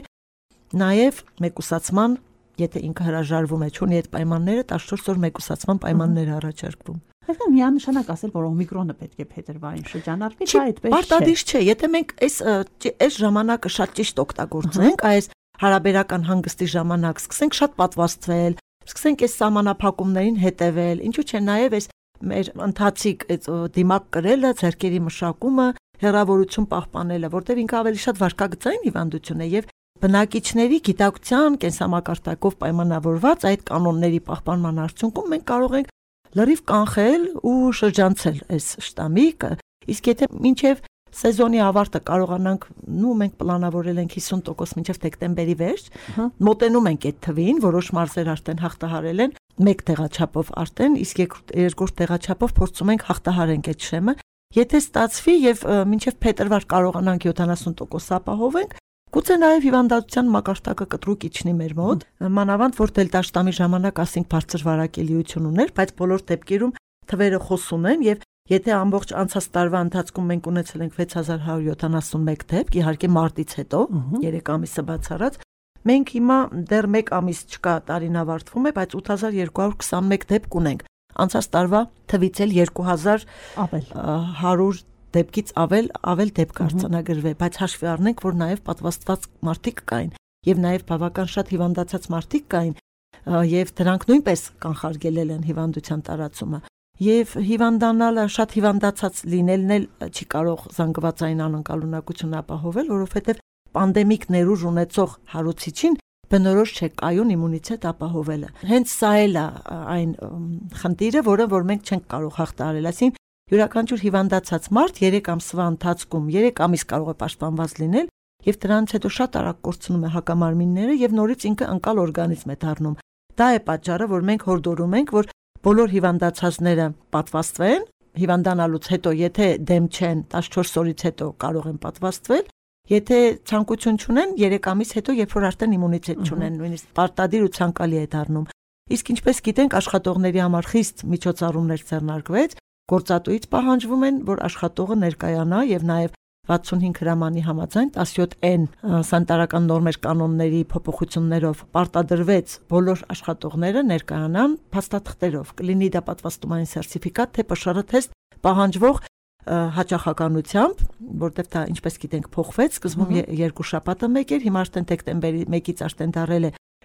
Speaker 4: նաև մեկուսացման, եթե ինքը հրաժարվում է, չունի այդ պայմանները, 14 օր մեկուսացման պայմաններ առաջարկվում։
Speaker 3: Այսինքն միանշանակ ասել, որ օմիկրոնը պետք է փետրվարին շրջանառվի, դա այդպես չէ։
Speaker 4: Պարտադիր չէ, եթե մենք այս ժամանակը շատ ճիշտ օգտագործենք, այս հարաբերական հանգստի ժամանակ սկսենք շատ պատվաստվել, սկսենք այս սահմանափակումներին հետևել, ինչու՞ չէ նաև այս մեր ընթացիկ այդ դիմակ կրելը, ձեռքերի մշակումը, հեռավորություն պահպանելը, որտեղ ինքը ավելի շատ վարքագծային հիվանդություն է եւ բնակիչների գիտակցության կենսամակարդակով պայմանավորված այդ կանոնների պահպանման արդյունքում մենք կարող ենք լրիվ կանխել ու շրջանցել այս շտամի, իսկ եթե մինչև սեզոնի ավարտը կարողանանք, մենք պլանավորել ենք 50% մինչև դեկտեմբերի վերջ, մոտենում ենք այդ թվին, որոշ մարզեր արդեն հաղթահարել են, մեկ տեղաչափով արդեն, իսկ երկրորդ տեղաչափով փորձում ենք հաղթահարենք այդ շեմը։ Եթե ստացվի եւ մինչև փետրվար կարողանանք 70% ապահովենք, գուցե նաև հիվանդության մակարդակը կտրուկ իջնի մեր մոտ, մանավանդ որ դելտա շտամի ժամանակ ասենք բարձր վարակելիություն ուներ, բայց բոլոր դեպքերում թվերը խոսում են եւ եթե ամբողջ անցած տարվա ընթացքում մենք ունեցել ենք 6171 դեպք, իհարկե մարտից հետո 3 ամիսը բացառած, մենք հիմա դեռ 1 ամիս չկա տարին ավարտվում է, բայց 8221 դեպք ունենք։ Անցած տարվա թվից էլ 2100 դեպքից ավել դեպք արձանագրվել, բայց հաշվի առնենք, որ նաև պատվաստված մարդիկ կային եւ նաև բավական շատ հիվանդացած մարդիկ կային եւ դրանք նույնպես կանխարգելել են հիվանդության տարածումը։ Եվ հիվանդանալը, շատ հիվանդացած լինելն էլ չի կարող զանգվածային անկալունակություն ապահովել, որովհետեւ պանդեմիկ ներուժ ունեցող հարուցիչին բնորոշ չէ կայուն իմունիտետ ապահովելը։ Հենց սա էլ է այն խնդիրը, որ մենք չենք կարող հաղթահարել, այսինքն յուրաքանչյուր հիվանդացած մարդ 3 ամսվա ընթացքում 3 ամիս կարող է պաշտպանված լինել եւ դրանից հետո շատ արագ կորցնում է հակամարմինները եւ նորից ինքը անկալ օրգանիզմ է դառնում։ Դա է պատճառը, որ մենք հորդորում ենք, որ բոլոր հիվանդացածները պատվաստվեն, հիվանդանալուց հետո եթե դեմ չեն 14 օրից հետո կարող են պատվաստվել, եթե ցանկություն չունեն 3 ամիս հետո, երբ որ արդեն իմունիտետ չունեն, նույնիսկ պարտադիր ու ցանկալի է դառնում։ Իսկ ինչպես գիտենք, աշխատողների համար խիստ միջոցառումներ ձեռնարկվեց, գործատուից պահանջվում են, որ աշխատողը ներկայանա եւ նաեւ 65 հրամանի համաձայն 17N սանիտարական նորմեր կանոնների փոփոխություններով պարտադրվեց բոլոր աշխատողները ներկայանան փաստաթղթերով։ Կլինի դա պատվաստումային սերտիֆիկատ, թե ՊՇՌ-թեստ պահանջվող հաճախականությամբ, որտեղ դա ինչպես գիտենք փոխվեց, սկզբում 2 շաբաթը մեկ էր, հիմա արդեն դեկտեմբերի 1-ից արդեն դարել է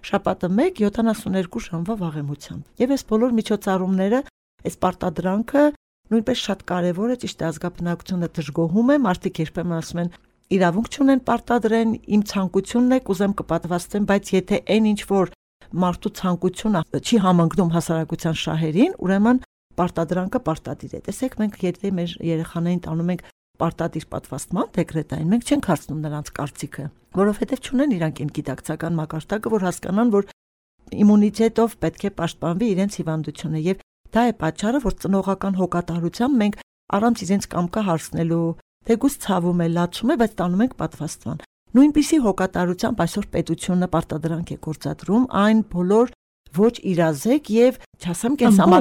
Speaker 4: շաբաթը 1 72 ժամվա վաղեմությամբ։ Եվ այս բոլոր միջոցառումները, այս պարտադրանքը նույնպես շատ կարևոր է, ճիշտ է, ազգաբնակությունը դժգոհում է, մարդիկ երբեմն ասում են իրավունք չունեն պարտադրեն, իմ ցանկությունն է, կուզեմ կպատվաստեմ, բայց եթե այն ինչ որ մարդու ցանկությունը չի համընկնում հասարակության շահերին, ուրեմն պարտադրանքը պարտադիր է։ Տեսեք, մենք եթե մեր երեխաներին տանում ենք պարտադիր պատվաստման դեկրետային, մենք չենք հարցնում նրանց կարծիքը, որովհետև չունեն իրանք այն գիտակցական մակարդակը, որ հասկանան, որ իմունիտետով պետք է պաշտպանվի իրենց հիվանդությունը, եւ դա է պատճառը, որ ծնողական հոգատարությամբ մենք առանց իրենց կամքը հարցնելու, թեկուզ ցավում է, լացում է, բայց տանում ենք պատվաստման։ Նույնպիսի հոգատարությամբ այսօր պետությունը պարտադրանք է գործադրում այն բոլոր ոչ իրազեկ եւ չասեմ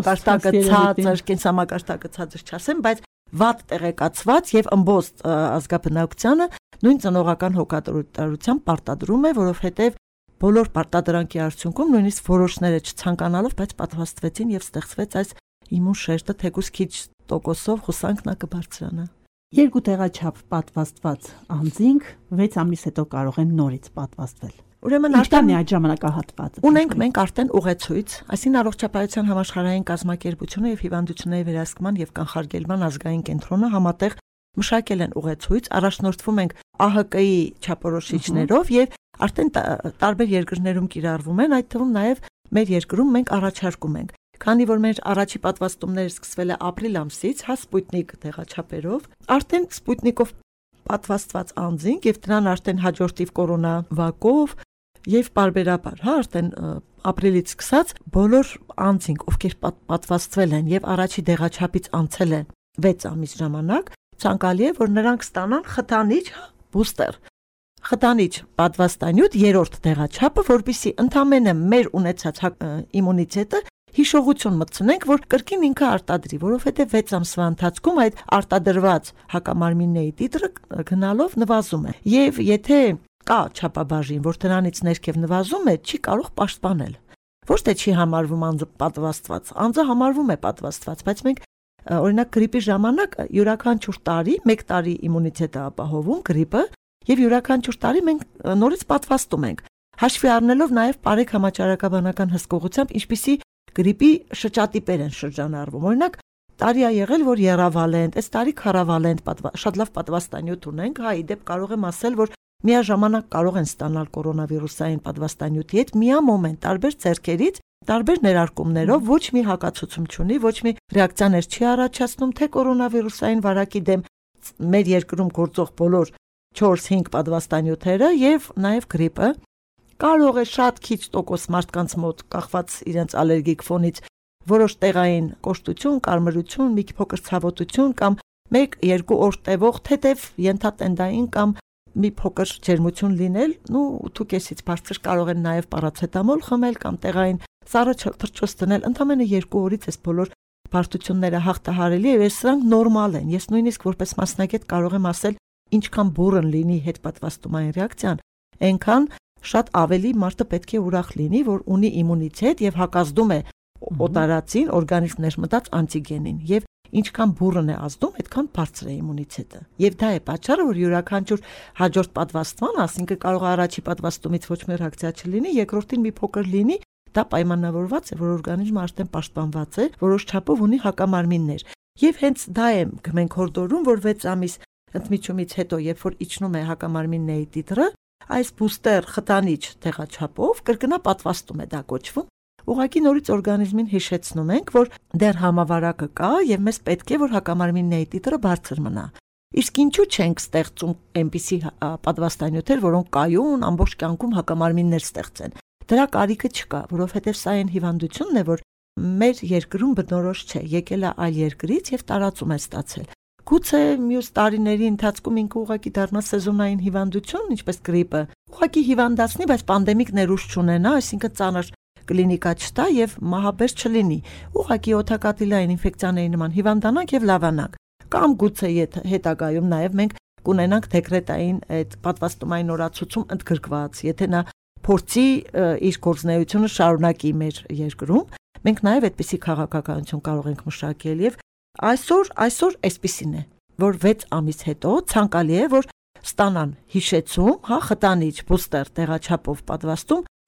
Speaker 4: կենսամակարդակը ցածր չասեմ, բայց վատ տեղեկացված եւ ըմբոստ ազգաբնակությանը նույն ծնողական հոգատարությամբ պարտադրում է, որովհետեւ բոլոր պարտադրանքի արդյունքում նույնիսկ որոշները չցանկանալով, բայց պատվաստվեցին եւ ստեղծվեց այս իմուն շերտը, թեկուզ քիչ տոկոսով հուսանք նա կբարձրանա։
Speaker 3: Երկու տեղաչափ պատվաստված անձինք 6 ամիս հետո կարող են նորից պատվաստվել։
Speaker 4: Ուրեմն
Speaker 3: արդեն այդ ժամանակահատվածը
Speaker 4: ունենք մենք արդեն ուղեցույց, այսին առողջապահության համաշխարհային կազմակերպությունը եւ հիվանդությունների վերահսկման եւ կանխարգելման ազգային կենտրոնը համատեղ մշակել են ուղեցույց, առաջնորդվում ենք ԱՀԿ-ի չափորոշիչներով եւ արդեն տարբեր երկրներում կիրառվում են, այդ թվում նաեւ մեր երկրում մենք առաջարկում ենք։ Քանի որ մեր առաջի պատվաստումները սկսվել է ապրիլ ամսից, Սպուտնիկ տեղաչափերով, արդեն Սպուտնիկով պատվաստված անձինք եւ դրան արդեն հաջորդիվ կորոնավակով եւ բարբերաբար, արդեն ապրիլից սկսած բոլոր անձինք, ովքեր պատվաստվել են եւ առաջի տեղաչափից անցել են 6 ամիս ժամանակ, ցանկալի է, որ նրանք ստանան խթանիչ բուստեր։ Խթանիչ պատվաստանյութ երրորդ տեղաչափը, որպեսզի ընդամենը մեր ունեցած իմունիտետը հիշողություն մտցնենք, որ կրկին ինքը արտադրի, որովհետև 6 ամսվա ընթացքում այդ արտադրված հակամարմինների տիտրը գնալով նվազում է։ Եվ եթե կա չափաբաժին, որ դրանից ներքև նվազում է, չի կարող պաշտպանել։ Ոչ թե չի համարվում անձը պատվաստված, անձը համարվում է պատվաստված, բայց մենք օրինակ գրիպի ժամանակ յուրաքանչյուր տարի 1 տարի իմունիտետը ապահովում գրիպը եւ յուրաքանչյուր տարի մենք նորից պատվաստում ենք։ Հաշվի առնելով նաեւ բարեկ համաճարակաբանական հսկողությամբ, ինչպիսի գրիպի շրջատիպեր են շրջանառվում։ Օրինակ, տարի է եղել, որ եռավալենտ, այս տարի քառավալենտ շատ լավ պատվաստանյութ ունենք, ի դեպ կարող եմ ասել, որ միաժամանակ կարող են ստանալ կորոնավիրուսային պատվաստանյութի հետ միամոմենտ տարբեր ձեռքերից, տարբեր ներարկումներով, ոչ մի հակացուցում չունի, ոչ մի ռեակցիաներ չի առաջացնում, թե կորոնավիրուսային վարակի դեմ մեր երկրում գործող բոլոր 4-5 պատվաստանյութերը եւ նաեւ գրիպը կարող է շատ քիչ տոկոս մարդկանց մոտ կախված իրենց ալերգիկ ֆոնից որոշ տեղային կոշտություն, կարմրություն, մի փոքր ցավոտություն կամ 1-2 օր տևող թեթև ենթատենդային կամ մի փոքր ջերմություն լինել, ութուկեսից բարձր կարող են նաև պարացետամոլ խմել կամ տեղային սառը թռչոց դնել, ընդամենը 2 օրից այս բոլոր բարդությունները հաղթահարելի է, եւ սրանք նորմալ են։ Ես նույնիսկ որպես մասնագետ կարող եմ ասել, ինչքան բուռն լինի հետպատվաստումային ռեակցիան, այնքան շատ ավելի մարդը պետք է ուրախ լինի, որ ունի իմունիտետ եւ հակազդում է օտարածին, օրգանիզմ ներմտած անտիգենին, եւ ինչքան բուռն է ազդում, այդքան բարձր է իմունիտետը։ Եվ դա է պատճառը, որ յուրաքանչյուր հաջորդ պատվաստման, ասինքն կարող է առաջի պատվաստումից ոչ մի ռեակցիա չլինի, երկրորդին մի փոքր լինի, դա պայմանավորված է, որ օրգանիզմը արդեն պաշտպանված է, որոշ չափով ունի հակամարմիններ։ Եվ հենց դա է մենք հորդորում, որ 6 ամիս ընդմիջումից հետո, երբ որ իջնում է հակամարմինների տիտրը, այս բուստեր խթանիչ տեղաչափով կրկնա պատվաստում է դա կոչվում։ Ուղղակի նորից օրգանիզմին հիշեցնում ենք, որ դեռ համավարակը կա եւ մեզ պետք է որ հակամարմինների տիտրը բարձր մնա։ Իսկ ինչու չենք ստեղծում այնպիսի պատվաստանյութեր, որոնք կայուն ամբողջ կյանքում հակամարմիններ ստեղծեն։ Դրա կարիքը չկա, որովհետեւ սա այն հիվանդությունն է, որ մեր երկրում բնորոշ չէ, եկել է այլ երկրից եւ տարածում է ստացել։ Գուցե մյուս տարիների ընթացքում ինքը ուղղակի դառնա սեզոնային հիվանդություն, ինչպես գրիպը, ուղղակի հիվանդացնի, բայց պանդեմիկ ներուժ չունենա, այսինքն ծանր կլինիկա չտա եւ մահաբեր չլինի։ Ուղղակի օթակատիլային ինֆեկցիաների նման հիվանդանանք եւ լավանանք։ Կամ գուցե հետագայում նաեւ մենք կունենանք դեկրետային այդ պատվաստումային օրացուցում ընդգրկված, եթե նա փորձի իր գործունեությունը շարունակի մեր երկրում, մենք նաեւ այդպիսի քաղաքականություն կարող ենք մշակել եւ այսօր այսպիսին է, որ 6 ամիս հետո ցանկալի է, որ ստանան հիշեցում, խտանիչ բուստեր տեղաչափով պատվաստում,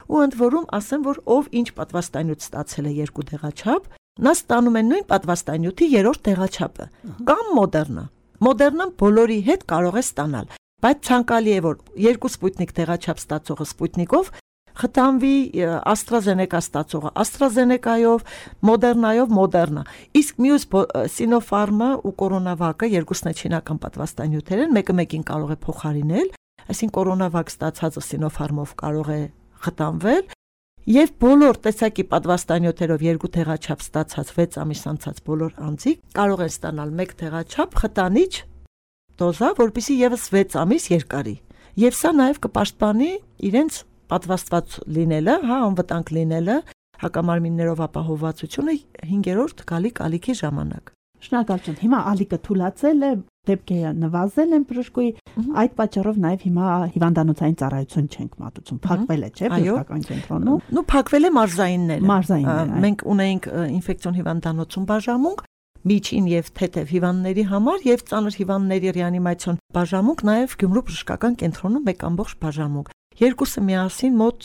Speaker 4: ու ընդ որում ասեմ, որ ով ինչ պատվաստանյութ ստացել է 2 տեղաչափ, նա ստանում է նույն պատվաստանյութի 3-րդ տեղաչափը կամ մոդեռնա։ Մոդեռնան բոլորի հետ կարող է ստանալ, բայց ցանկալի է, որ 2 սպուտնիկ տեղաչափ ստացողը սպուտնիկով խթանվի, AstraZeneca ստացողը AstraZeneca-ով, Moderna-ով Moderna։ Իսկ մյուս Sinopharm-ը ու Coronavac-ը երկուսն է չինական պատվաստանյութեր են, մեկը մեկին կարող է փոխարինել, այսինքն Coronavac ստացածը Sinopharm-ով կարող է խթանվել, եւ բոլոր տեսակի պատվաստանյութերով 2 տեղաչափ ստացած 6 ամիս անցած բոլոր անձիկ կարող են ստանալ 1 տեղաչափ խտանիչ դոզա, որպեսզի եւս 6 ամիս երկարի։ Եվ սա նաեւ կպաշտպանի իրենց պատվաստված լինելը, անվտանգ լինելը, հակամարմիններով ապահովվածությունը 5-րդ գալիքի ժամանակ։
Speaker 3: Շնորհակալություն։ Հիմա ալիքը թուլացել է, դեպքերը նվազել են բժշկուի, այդ պատճառով նաև հիմա հիվանդանոցային ծառայություն չենք մատուցում։ Փակվել է, չէ՞, բժշկական կենտրոնում։
Speaker 4: Նու փակվել է մարզայինները։
Speaker 3: Մարզայինները։
Speaker 4: Մենք ունեինք ինֆեկցիոն հիվանդանոցում բաժանմունք, միջին եւ թեթև հիվանդների համար եւ ծանր հիվանդների ռեանիմացիոն բաժանմունք, նաեւ Գյումրու բժշկական կենտրոնում մեկ ամբողջ բաժանմունք։ Երկուսը միասին մոտ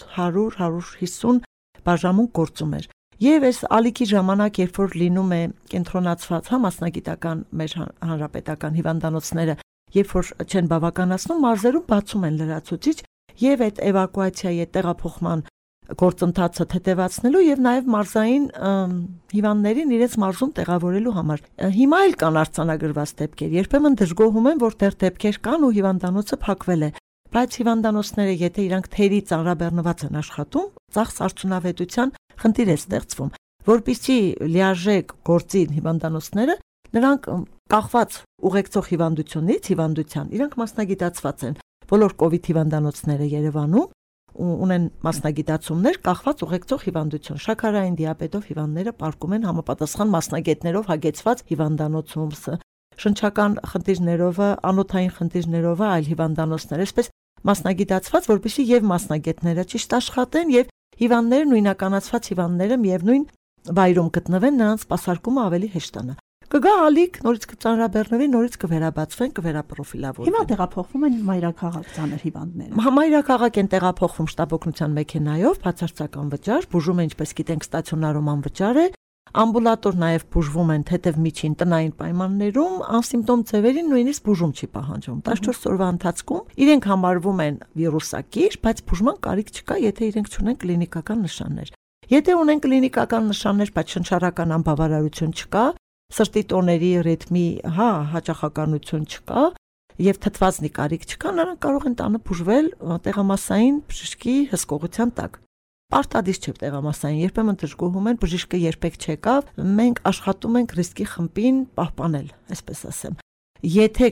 Speaker 4: 100-150 բաժանմունք գործում էր։ Եվ այս ալիքի ժամանակ, երբ որ լինում է կենտրոնացված մասնագիտական մեր հանրապետական հիվանդանոցները, երբ որ չեն բավականացնում, մարզերում բացում են լրացուցիչ եւ այդ էվակուացիայի տեղափոխման գործընթացը թեթևացնելու եւ նաեւ մարզային հիվանդներին իրենց մարզում տեղավորելու համար։ Հիմա էլ կան արձանագրված դեպքեր, երբեմն դժգոհում են, որ դեռ դեպքեր կան ու հիվանդանոցը փակվել է, բայց հիվանդանոցները, եթե իրանք թերի ծանրաբեռնված են աշխատում, ծախս արդյունավետության խնդիր է ստեղծվում, որպեսզի լիարժեք գործին հիվանդանոցները, նրանք կախված ուղեկցող հիվանդության, իրանք մասնագիտացված են։ Բոլոր կոവിഡ് հիվանդանոցները Երևանում ունեն մասնագիտացումներ կախված ուղեկցող հիվանդություն։ Շաքարային դիաբետով հիվանդները պարկում են համապատասխան մասնագետներով հագեցված հիվանդանոցում, շնչական խնդիրներով, անոթային խնդիրներով այլ հիվանդանոցներ, այսպես մասնագիտացված, որպեսզի եւ մասնագետները ճիշտ աշխատեն եւ հիվանդները նույնականացված հիվանդները միևնույն վայրում գտնվեն, նրանց սպասարկումը ավելի հեշտանա։ Կգա ալիք, նորից կծանրաբեռնվի, նորից կվերաբացվեն, կվերապրոֆիլավորվեն։
Speaker 3: Հիմա տեղափոխվում են մայրաքաղաք ծանր հիվանդները։
Speaker 4: Մայրաքաղաք են տեղափոխվում շտաբօգնության մեքենայով, բացարձակ անվճար, բուժումը, ինչպես գիտենք, ստացիոնարում անվճար է, ամբուլատոր նաև բուժվում են թեթև միջին տնային պայմաններում, անսիմպտոմ ձևերին նույնիսկ բուժում չի պահանջվում։ 14 օրվա ընթացքում իրենք համարվում են վիրուսակիր, բայց բուժման կարիք չկա, եթե իրենք չունեն կլինիկական նշաններ։ Եթե ունեն կլինիկական նշաններ, բայց շնչառական անբավարարություն չկա, սրտի տոների ռիթմի հաճախականություն չկա եւ թթվածնի կարիք չկա, նրանք կարող են տանը բուժվել տեղամասային բժշկի հսկողության տակ։ Պարտադիր չէ տեղամասային, երբեմն դժգոհում են, բժիշկը երբեք չեկավ, մենք աշխատում ենք ռիսկի խմբին պահպանել, այսպես ասեմ։ Եթե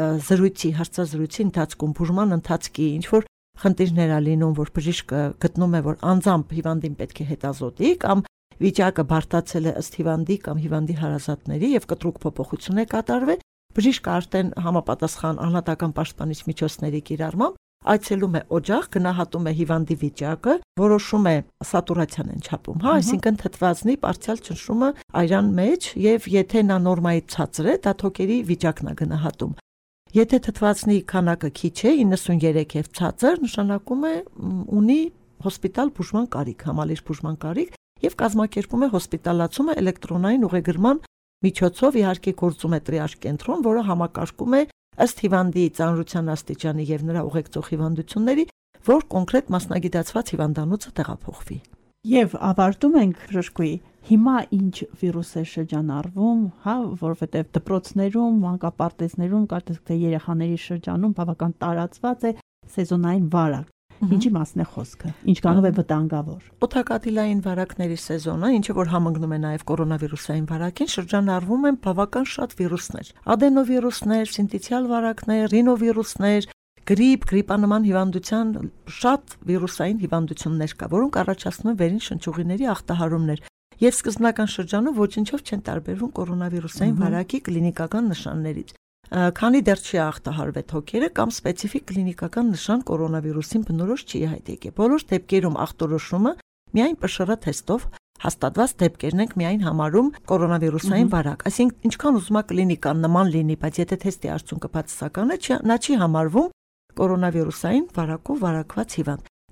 Speaker 4: հարցազրույցի ընթացքում, բուժման ընթացքի ինչ որ խնդիրներ ա լինում, որ բժիշկը գտնում է, որ անձամբ հիվանդին պետք է հետազոտի կամ վիճակը բարդացել է ըստ հիվանդի կամ հիվանդի հարազատների եւ կտրուկ փոփոխություն է կատարվել, բժիշկը արդեն համապատասխան անհատական պաշտպանիչ միջոցների կիրառմամբ այցելում է օջախ, գնահատում է հիվանդի վիճակը, որոշում է սատուրացիան են չափում, այսինքն թթվածնի պարցիալ ճնշումը այրան մեջ եւ եթե նա նորմայից ցածր է, դա թոքերի վիճակն է գնահատում։ Եթե թթվածնի քանակը քիչ է, 93 եւ ցածր, նշանակում է ունի հոսպիտալ բուժման կարիք, համալիր բուժման կարիք եւ կազմակերպում է հոսպիտալացումը էլեկտրոնային ուղեգրման միջոցով, իհարկե գործում է տրիաժ կենտրոն, որը համակարգում է ըստ հիվանդի ծանրության աստիճանի եւ նրա ուղեկցող հիվանդությունների, որ կոնկրետ մասնագիտացված հիվանդանոցը տեղափոխվի։
Speaker 3: Եվ ավարտում ենք բժշկուի, հիմա ինչ վիրուս է շրջանառվում, որովհետեւ դպրոցներում, մանկապարտեզներում, կարծես թե երեխաների շրջանում բավական տարածված է սեզոնային վարակ։ Ինչի մասն է խոսքը, ինչքանով է վտանգավոր։
Speaker 4: Օդակաթիլային վարակների սեզոնը, ինչը որ համընկնում է նաև կորոնավիրուսային վարակին, շրջանառվում են բավական շատ վիրուսներ։ Ադենովիրուսներ, սինտիցիալ վարակներ, ռինովիրուսներ, գրիպանման հիվանդության շատ վիրուսային հիվանդություններ կա, որոնք առաջացնում են վերին շնչուղիների ախտահարումներ։ Եվ սկզբնական շրջանում ոչինչով չեն տարբերվում կորոնավիրուսային վարակի կլինիկական նշաններից։ Քանի դեռ չի ախտահարվել հոգերը կամ սպეციფიկ կլինիկական նշան կորոնավիրուսին բնորոշ չի հայտ եկել։ Բոլոր դեպքերում ախտորոշումը միայն PCR թեստով հաստատված դեպքերն ենք միայն համարում կորոնավիրուսային վարակ։ Այսինքն ինչքան ուզում է կլինիկան նման լինի, բայց եթե թեստի արդյունքը բացասական է, նա չի համարվում կորոնավիրուսային վարակով վարակված հիվանդ։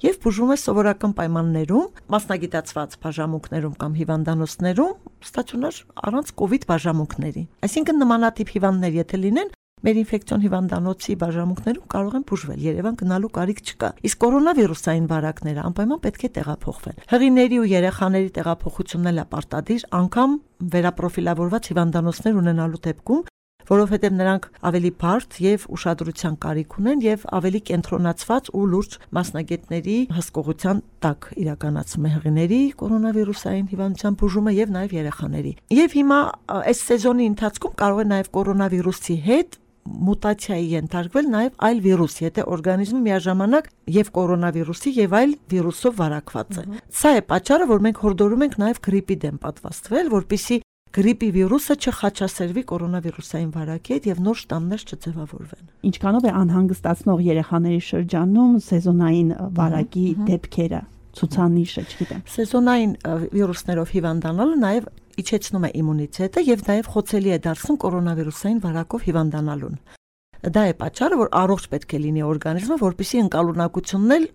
Speaker 4: եւ բուժում է սովորական պայմաններում, մասնագիտացված բաժանմունքներում կամ հիվանդանոցներում, ստացիոնար առանց կովիդ բաժանմունքների։ Այսինքն նմանատիպ հիվանդներ եթե լինեն, մեր ինֆեկցիոն հիվանդանոցի բաժանմունքներում կարող են բուժվել, Երևան գնալու կարիք չկա։ Իսկ կորոնավիրուսային վարակները անպայման պետք է տեղափոխվեն։ Հղիների ու երեխաների տեղափոխությունն էլ է պարտադիր, անգամ վերապրոֆիլավորված հիվանդանոցներ ունենալու դեպքում, որովհետև նրանք ավելի բարդ եւ ուշադրության կարիք ունեն եւ ավելի կենտրոնացված ու լուրջ մասնագետների հսկողության տակ իրականացում է հղիների կորոնավիրուսային հիվանդության բուժումը եւ նաեւ երեխաների։ Եվ հիմա այս սեզոնի ընթացքում կարող է նաեւ կորոնավիրուսի հետ մուտացիայի ենթարկվել նաև այլ վիրուս, եթե օրգանիզմը միաժամանակ եւ կորոնավիրուսի եւ այլ վիրուսով վարակված է։ Սա է պատճառը, որ մենք հորդորում ենք նաև գրիպի դեմ պատվաստվել, որպեսզի գրիպի վիրուսը չխաչասերվի կորոնավիրուսային վարակի հետ եւ նոր շտամներ չձևավորվեն։
Speaker 3: Ինչքանով է անհանգստացնող երեխաների շրջանում սեզոնային վարակի դեպքերը, ցուցանիշը, չգիտեմ։
Speaker 4: Սեզոնային վիրուսներով հիվանդանալը նաև իջեցնում է իմունիտետը եւ նաեւ խոցելի է դարձնում կորոնավիրուսային վարակով հիվանդանալուն։ Դա է պատճառը, որ առողջ պետք է լինի օրգանիզմը, որպեսզի ընկալունակությունն էլ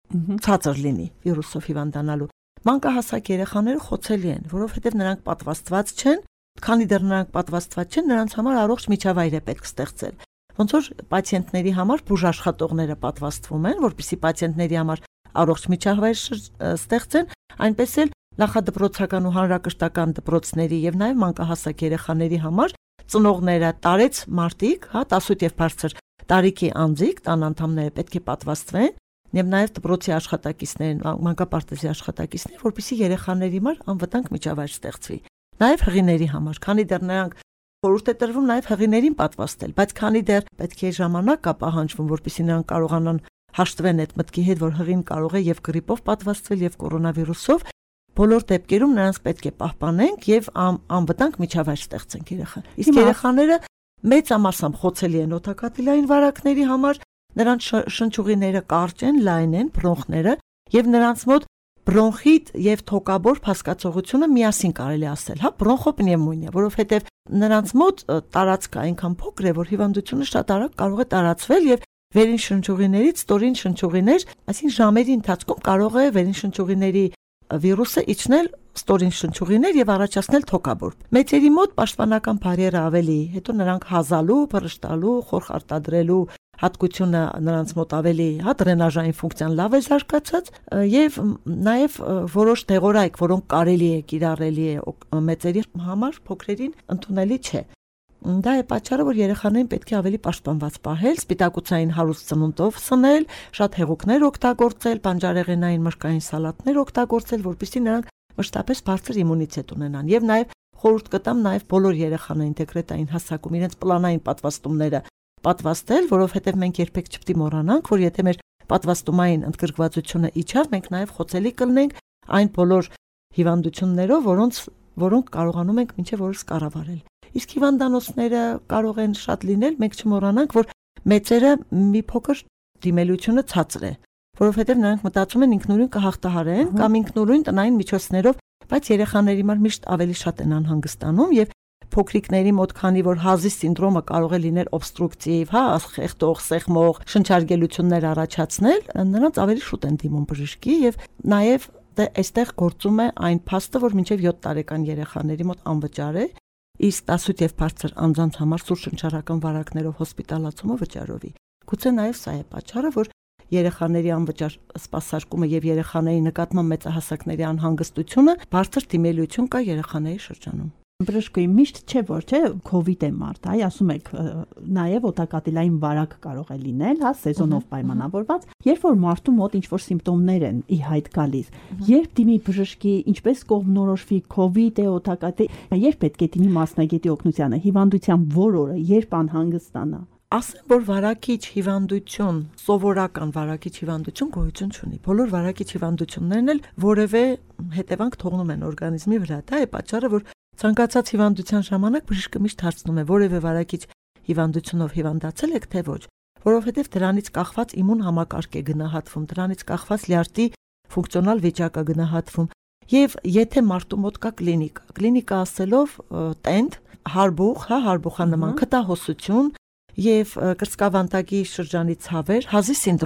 Speaker 4: ցածր լինի վիրուսով հիվանդանալու։ Մանկահասակ երեխաները խոցելի են, որովհետև նրանք պատվաստված չեն, քանի դեռ նրանք պատվաստված չեն, նրանց համար առողջ միջավայր է պետք ստեղծել։ Ոնց որ պացիենտների համար բուժաշխատողները պատվաստվում են, որպեսզի պացիենտների համար առողջ միջավայր ստեղծեն, այնպես էլ նախադպրոցական ու հանրակրթական դպրոցների եւ նաեւ մանկահասակ երեխաների համար ծնողները, տարեց մարտիկ, 18 եւ բարձր տարիքի անձիկ, տան անդամները պետք է պատվաստվեն եւ նաեւ դպրոցի աշխատակիցներն, մանկապարտեզի աշխատակիցներ, որպեսզի երեխաների համար անվտանգ միջավայր ստեղծվի։ Նաեւ հղիների համար, քանի դեռ նրանք խորհուրդ է տրվում նաեւ հղիներին պատվաստել, բայց քանի դեռ պետք է ժամանակ կա պահանջվում, որպեսզի նրանք կարողանան հաշտվեն այդ մտքի հետ, որ հղին կարող է եւ գրիպով պատվաստվել եւ կորոնավիրուսով, բոլոր դեպքերում նրանց պետք է պահպանենք եւ անվտանգ միջավայր ստեղծենք երեխան։ Իսկ երեխաները մեծամասամբ խոցելի են օդակատիլային վարակների համար, նրանց շնչուղիները կարճ են, լայն են, բրոնխները եւ նրանց մոտ բրոնխիտ եւ թոկաբորբ հասկացողությունը միասին կարելի ասել, բրոնխոպնևմոնիա, որովհետեւ նրանց մոտ տարածքը այնքան փոքր է, որ հիվանդությունը շատ արագ կարող է տարածվել եւ վերին շնչուղիներից ստորին շնչուղիներ, այսինքն ժամերի ընթացքում կարող է վերին շնչուղիների վիրուսը իջնել ստորին շնչուղիներ եւ առաջացնել թոկաբորբ։ Մեծերի մոտ պաշտպանական բարիերը ավելի, հետո նրանք հազալու, բռշտալու, խորխ արտադրելու հատկությունը նրանց մոտ ավելի, դրենաժային ֆունկցիան լավ է զարգացած եւ նաեւ որոշ դեղորայք, որոնք կարելի է կիրառելի է մեծերի համար, փոքրերին ընդունելի չէ։ Դա է պատճառը, որ երեխաներին պետք է ավելի պաշտպանված պահել, սպիտակուցային հարուստ ծնունդով սնել, շատ հեղուկներ օգտագործել, բանջարեղենային մրգային սալատներ օգտագործել, որպեսզի նրանք մշտապես բարձր իմունիտետ ունենան։ Եվ նաև խորհուրդ կտամ նաև բոլոր երեխաներին դեկրետային հասակում իրենց պլանային պատվաստումները պատվաստել, որովհետև մենք երբեք չպետք է մոռանանք, որ եթե մեր պատվաստումային ընդգրկվածությունը իջավ, մենք նաև խոցելի կլինենք այն բոլոր հիվանդություններով, որոնք կարողանում ենք մինչև օրս կառավարել։ Իսկ հիվանդանոցները կարող են շատ լինել, մենք չմոռանանք, որ մեծերը մի փոքր դիմելությունը ցածր է, որովհետև նրանք մտածում են ինքնուրույն կհաղթահարեն կամ ինքնուրույն տնային միջոցներով, բայց երեխաների համար միշտ ավելի շատ են անհանգստանում եւ փոքրիկների մոտ, քանի որ հազի սինդրոմը կարող է լինել օբստրուկտիվ, խեղդող, սեղմող շնչարգելություններ առաջացնել, նրանց ավելի շուտ են դիմում բժշկի եւ նաեւ այստեղ գործում է այն փաստը, որ մինչեւ 7 տարեկան երեխաների մոտ անվճար է, իսկ 18 եւ բարձր անձանց համար սուր շնչառական վարակներով հոսպիտալացումը վճարովի։ Գուցե նաեւ սա է պատճառը, որ երեխաների անվճար սպասարկումը եւ երեխաների նկատմամբ մեծահասակների անհանգստությունը բարձր դիմելիություն կա երեխաների շրջանում։
Speaker 3: Բժշկուհի, միշտ չէ, որ չէ, COVID է մարդ, ասում եք, նաև օդակատիլային վարակ կարող է լինել, սեզոնով պայմանավորված, երբ որ մարդու մոտ ինչ-որ սիմպտոմներ են ի հայտ գալիս, երբ դիմի բժշկի, ինչպես կողմնորոշվի COVID է, օդակատիլ, երբ պետք է դիմի մասնագետի օգնությանը, հիվանդության որ օրը, երբ անհանգստանա։
Speaker 4: Ասեմ, որ վարակիչ հիվանդություն, սովորական վարակիչ հիվանդություն գոյություն չունի։ Բոլոր վարակիչ հիվանդություններն էլ որևէ հետևանք թողնում են օրգանիզմի վրա։ Դա է պատճառը, որ ցանկացած հիվանդության ժամանակ բժիշկը միշտ հարցնում է, որևէ վարակիչ հիվանդությունով հիվանդացել եք թե ոչ, որովհետև դրանից կախված իմուն համակարգ է գնահատվում, դրանից կախված լյարդի ֆունկցիոնալ վիճակը գնահատվում։ Եվ եթե մարդու մոտ կա կլինիկա ասելով տենդ, հարբուխ, հարբուխանման քտահոսություն եւ կրծքավանդակի շրջանի ցավեր, հազի սինդրոմ,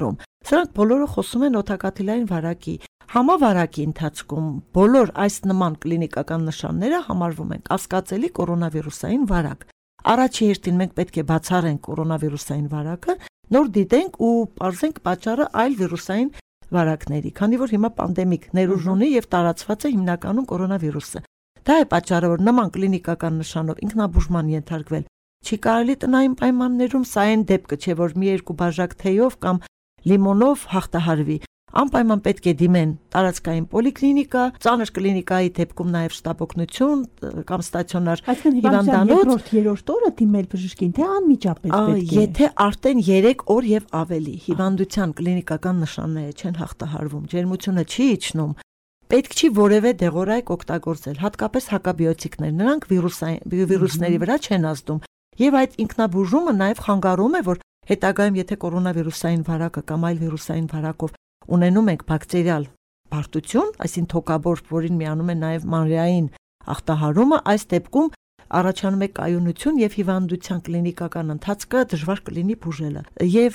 Speaker 4: Սրանք բոլորը խոսում են օդակաթիլային վարակի։ Համավարակի ընթացքում բոլոր այս նման կլինիկական նշանները համարվում են կասկածելի կորոնավիրուսային վարակ։ Առաջի հերթին մենք պետք է բացառենք կորոնավիրուսային վարակը, նոր դիտենք ու պարզենք պատճառը այլ վիրուսային վարակների, քանի որ հիմա պանդեմիկ ներուժ ունի եւ տարածված է հիմնականում կորոնավիրուսը։ Դա է պատճառը, որ նման կլինիկական նշանով ինքնաբուժման ենթարկվել չի կարելի տնային պայմաններում, սա այն դեպքը չէ, որ մի երկու բաժակ թեյով կամ լիմոնով հաղթահարվի։ Անպայման պետք է դիմեն տարածքային պոլիկլինիկա, ծանր կլինիկայի դեպքում նաև շտապօգնություն կամ ստացիոնար հիվանդանոց։
Speaker 3: Երրորդ օրը դիմել բժշկին, թե անմիջապես պետք է։
Speaker 4: Եթե արդեն 3 օր եւ ավելի հիվանդության կլինիկական նշանները չեն հաղթահարվում, ջերմությունը չի իջնում, պետք չի որևէ դեղորայք օգտագործել, հատկապես հակաբիոտիկներ, նրանք վիրուսների վրա չեն ազդում։ Եվ այդ ինքնաբուժումը նաև խանգարում է, որ հետագայում եթե կորոնավիրուսային վարակը կամ այլ վիրուսային վարակով ունենում ենք բակտերիալ բարդություն, այսինքն թոկաբորբ, որին միանում է նաև մանրեային ախտահարումը, այս դեպքում առաջանում է կայունություն եւ հիվանդության կլինիկական ընթացքը դժվար կլինի բուժելը։ Եվ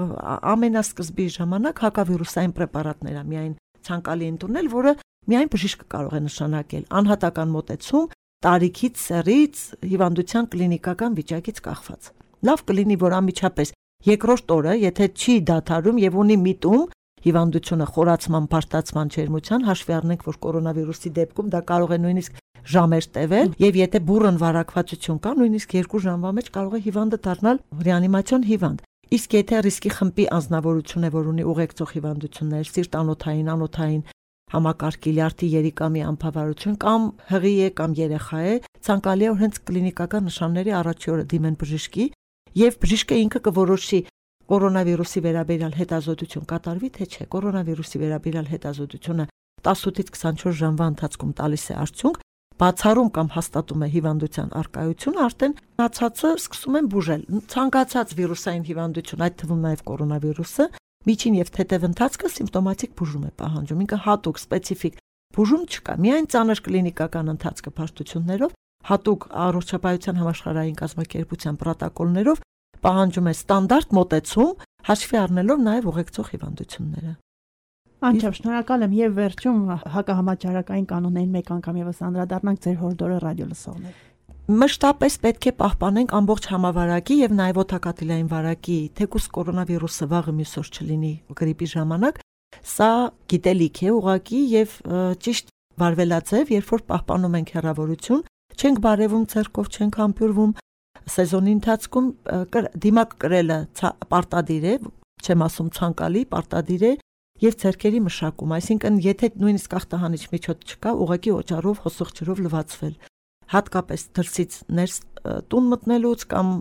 Speaker 4: ամենասկզբի ժամանակ հակավիրուսային պրեպարատներ միայն ցանկալի ընդունել, որը միայն բժիշկը կարող է նշանակել։ Անհատական մոտեցում տարիքից, սեռից, հիվանդության կլինիկական վիճակից կախված։ Լավ կլինի, որ անմիջապես երկրորդ օրը, եթե չի դադարում եւ ունի միտում հիվանդությունը խորացման, բարդացման, ջերմության, հաշվի առնենք, որ կորոնավիրուսի դեպքում դա կարող է նույնիսկ ժամեր տևել, եւ եթե բուռն վարակվածություն կա, նույնիսկ 2 ժամվա մեջ կարող է հիվանդը դառնալ ռեանիմացիոն հիվանդ։ Իսկ եթե ռիսկի խմբի անձնավորություն է, որ ունի ուղեկցող հիվանդություններ, սիրտ-անոթային, անոթային համակարգի, լյարդի երիկամի անբավարարություն կամ հղի է կամ երեխա է, ցանկալի է որ հենց կլինիկական նշանների առաջի օրը դիմեն բժշկի եւ բժիշկը ինքը կորոշի կորոնավիրուսի վերաբերյալ հետազոտություն կատարվի թե չէ։ Կորոնավիրուսի վերաբերյալ հետազոտությունը 18-ից 24 ժամվա ընթացքում տալիս է արդյունք, բացառում կամ հաստատում է հիվանդության առկայությունը, արդեն մնացածը սկսում են բուժել։ Ցանկացած վիրուսային հիվանդություն, այդ թվում նաև կորոնավիրուսը, միջին եւ թեթև ընթացքը սիմպտոմատիկ բուժում է պահանջում։ Ինքը հատուկ սպეციფიկ բուժում չկա, միայն ծանր կլինիկական ընթացքը բարդություններով, հատուկ առողջապահության համաշխարհային կազմակերպության պրոտոկոլներով պահանջում է ստանդարտ մոտեցում, հաշվի առնելով նաև ուղեկցող հիվանդությունները։
Speaker 3: Անչափ շնորհակալ եմ եւ վերջում հակահամաճարակային կանոններին մեկ անգամ եւս անդրադառնանք ձեր հորդորը ռադիո լսողներ։
Speaker 4: Մշտապես պետք է պահպանենք ամբողջ համավարակի եւ նաեւ օդակաթիլային վարակի, թեկուզ կորոնավիրուսը վաղը մյուս օր չլինի գրիպի ժամանակ, սա գիտելիք է ուղղակի եւ ճիշտ վարվելաձև, երբ որ պահպանում ենք հեռավորություն, չենք բարևում ցերկով, չենք համբուրվում, սեզոնի ընթացքում դիմակ կրելը պարտադիր է, չեմ ասում ցանկալի, պարտադիր է եւ ցերկերի մշակում, այսինքն եթե նույնիսկ ախտահանիչ միջոց չկա, ուղղակի օճառով, հոսող ջրով լվացվել, հատկապես դրսից ներս տուն մտնելուց կամ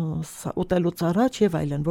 Speaker 4: ուտելուց առաջ եւ այլն,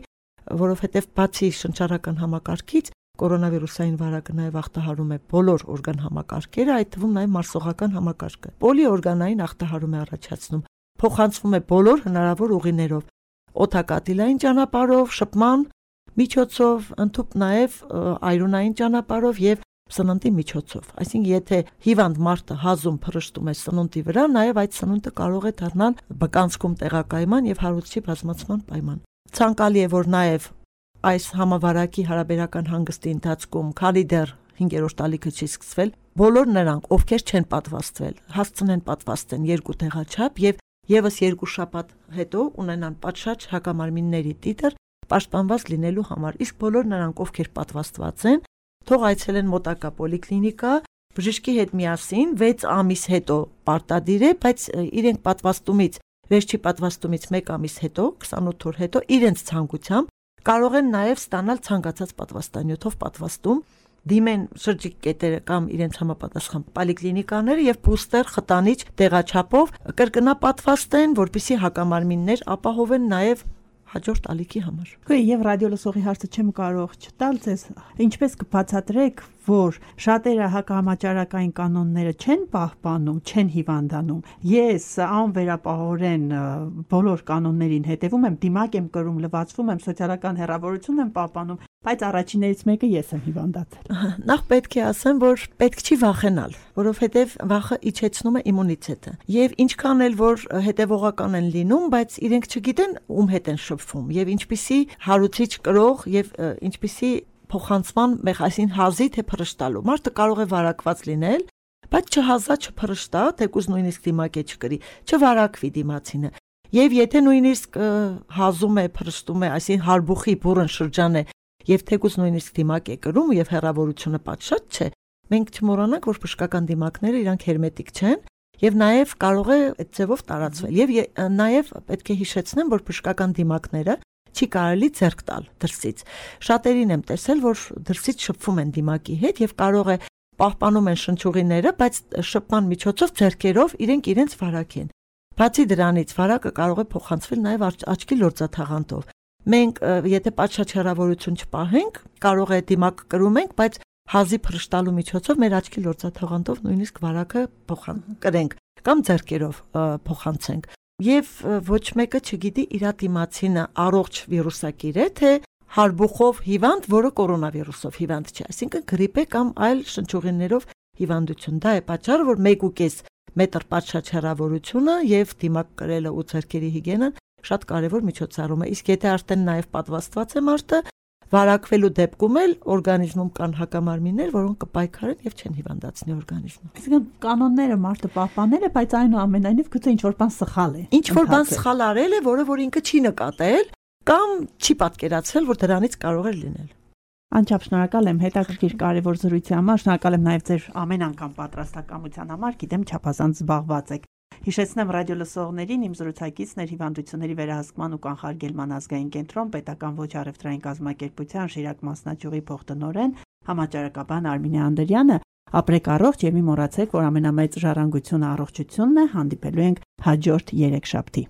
Speaker 4: որովհետեւ բացի շնչառական համակարգից կորոնավիրուսային վարակը նաև ախտահարում է բոլոր օրգան համակարգերը, այդ թվում նաև մարսողական համակարգը։ Պոլիօրգանային ախտահարում է առաջացնում, փոխանցվում է բոլոր հնարավոր ուղիներով, օդակաթիլային ճանապարհով, շփման միջոցով, ընդհանուր նաև այրունային ճանապարհով եւ սննդի միջոցով։ Այսինքն եթե հիվանդ մարդը հազում փռշտում է սնունդի վրա, նաև այդ սնունդը կարող է դառնալ բկանցքում տեղակայման եւ հարուցչի բազմացման պայման։ Ցանկալի է որ նաև այս համավարակի հարաբերական հանգստի ընթացքում, քանի դեռ 5-րդ ալիքը չի սկսվել, բոլոր նրանք, ովքեր չեն պատվաստվել, հասցնեն պատվաստեն 2 տեղաչափ եւ եւս 2 շաբաթ հետո ունենան պատշաճ հակամարմինների տիտր պաշտպանված լինելու համար։ Իսկ բոլոր նրանք, ովքեր պատվաստված են, թող այցելեն մոտակա պոլիկլինիկա, բժշկի հետ միասին 6 ամիս հետո պարտադիր է, բայց իրենք պատվաստումից, վերջի պատվաստումից 1 ամիս հետո, 28 օր հետո իրենց ցանկությամբ կարող են նաև ստանալ ցանկացած պատվաստանյութով պատվաստում, դիմեն շրջիկ կետերը կամ իրենց համապատասխան պոլիկլինիկաները եւ բուստեր խտանիչ տեղաչափով կրկնապատվաստեն, որպեսզի հակամարմիններ ապահովեն նաև հաջորդ ալիքի համար։
Speaker 3: Եվ ռադիո լսողի հարցը չեմ կարող չտալ ձեզ, ինչպես կբացատրեք, որ շատերը հակահամաճարակային կանոնները չեն պահպանում, չեն հիվանդանում։ Ես անվերապահորեն բոլոր կանոններին հետևում եմ, դիմակ եմ կրում, լվացվում եմ, սոցիալական հեռավորություն եմ պահպանում, Բայց առաջիններից մեկը ես եմ հիվանդացել։
Speaker 4: Նախ պետք է ասեմ, որ պետք չի վախենալ, որովհետև վախը իջեցնում է իմունիտետը։ Եւ ինչքան էլ որ հետեւողական են լինում, բայց իրենք չգիտեն ում հետ են շփվում եւ ինչպիսի հարուցիչ կրող եւ ինչպիսի փոխանցման մեխանիզմ հազի թե փռշտալու։ Մարդը կարող է վարակված լինել, բայց չհազա չփռշտա, թեկուզ նույնիսկ դիմակ է չկրի, չվարակվի դիմացինը։ Եվ եթե նույնիսկ հազում է, փռշտում է, այսին հարբուխի բուրըն շրջան է, եւ թեկուզ նույնիսկ դիմակ է կրում եւ հեռավորությունը պատշաճ չէ, մենք չմոռանանք, որ բժշկական դիմակները իրանք հերմետիկ չեն եւ նաեւ կարող է այդ ձևով տարածվել։ Եվ նաեւ պետք է հիշեցնեմ, որ բժշկական դիմակները չի կարելի ձեռք տալ դրսից։ Շատերին եմ տեսել, որ դրսից շփվում են դիմակի հետ եւ կարող է պահպանում են շնչուղիները, բայց շփման միջոցով ձեռքերով իրենց վարակեն։ Բացի դրանից վարակը կարող է փոխանցվել նաեւ աչքի լորձաթաղանթով։ Մենք եթե պատշաճ հեռավորություն չպահենք, կարող է դիմակ կրում ենք, բայց հազի փռշտալու միջոցով մեր աչքի լորձաթաղանթով նույնիսկ վարակը կրենք կամ ձեռքերով փոխանցենք։ Եվ ոչ մեկը չգիտի իր դիմացինը առողջ վիրուսակիր է, թե հարբուխով հիվանդ, որը կորոնավիրուսով հիվանդ չէ, այսինքն գրիպ է կամ այլ շնչուղիներով հիվանդություն։ Դա է պատճառը, որ 1.5 մետր պատշաճ հեռավորությունը եւ դիմակ կրելը ու ձեռքերի հիգիենան շատ կարևոր միջոցառում է։ Իսկ եթե արդեն նաեւ պատվաստված է մարդը, վարակվելու դեպքում էլ օրգանիզմում կան հակամարմիններ, որոնք կպայքարեն եւ չեն հիվանդացնի օրգանիզմը։
Speaker 3: Այսինքն կանոնները մարդը պահպանել է, բայց այնուամենայնիվ գուցե ինչ-որ բան սխալ է։
Speaker 4: Ինչ-որ բան սխալ արել է, որ ինքը չի նկատել կամ չի պատկերացրել, որ դրանից կարող է լինել։
Speaker 3: Անչափ շնորհակալ եմ հետաքրքիր կարևոր զրույցի համար, շնորհակալ եմ նաև ձեր ամեն անգամ պատրաստակամության համար, գիտեմ չափազանց զբաղված եք։ Հիշեցնեմ ռադիո լսողներին, իմ զրուցակիցն էր հիվանդությունների վերահսկման ու կանխարգելման ազգային կենտրոն պետական ոչ առևտրային կազմակերպության Շիրակ մասնաճյուղի փոխտնօրեն, համաճարակաբան Արմինե Անդրյանը։ Ապրեք առողջ եւ մի մոռացեք, որ ամենամեծ ժառանգությունը առողջությունն է։ Հանդիպելու ենք հաջորդ 3 շաբթի։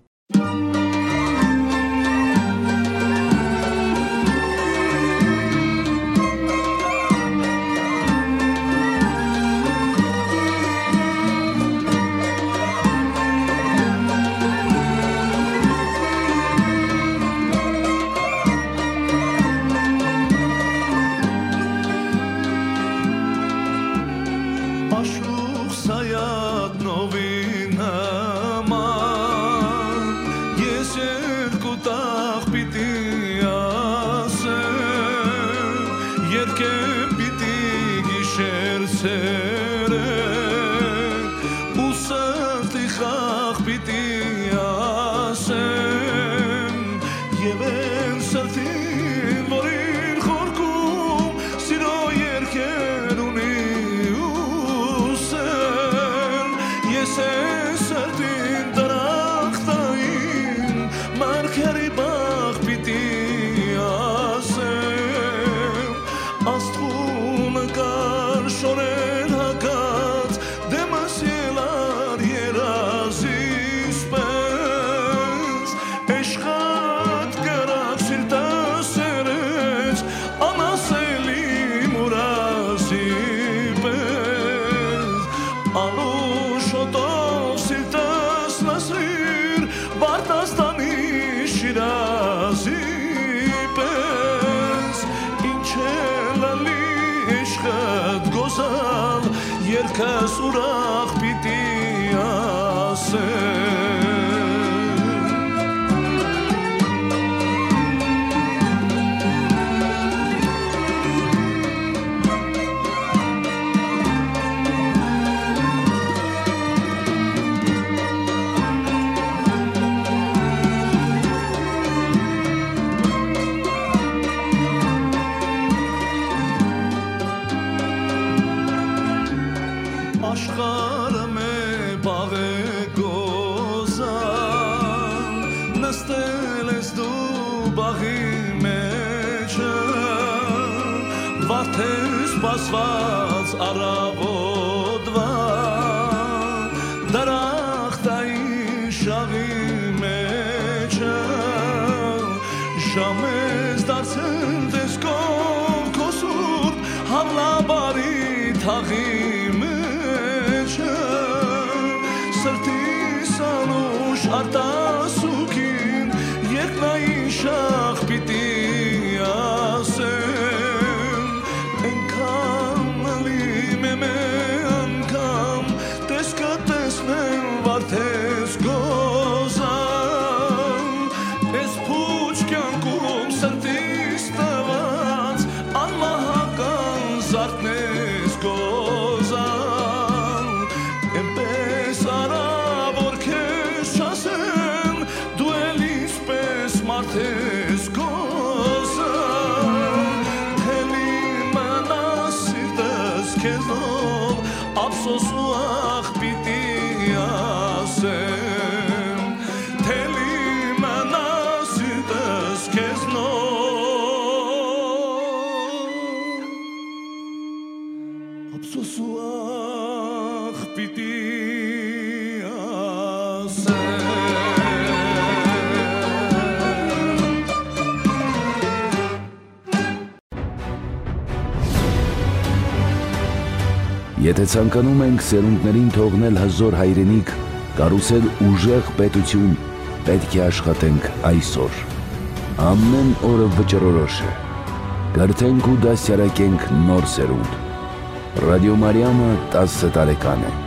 Speaker 5: Երկս ուրախ պիտի ասեմ Սպասված առավոտվա դարախտային շաղի մեջը ժամես դարձել տեսքով քո սուրբ հավլաբարի թաղի մեջը սրտիս անուշ արտասուքին երկնային շաղ պիտի ասեմ քեզով ափսոս ու ախ պիտի ասեմ թելի մնաս սիրտս քեզնով ափսոս ու ախ պիտի
Speaker 1: Եթե ցանկանում ենք սերունդներին թողնել հզոր հայրենիք, կառուցել ուժեղ պետություն, պետք է աշխատենք այսօր։ Ամեն օրը վճռորոշ է։ Կրթենք ու դաստիարակենք նոր սերունդ։ Ռադիո Մարիամը 10 տարեկան է։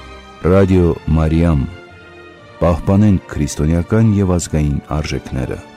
Speaker 1: Ռադիո Մարիամ, պահպանենք քրիստոնեական եւ ազգային արժեքները։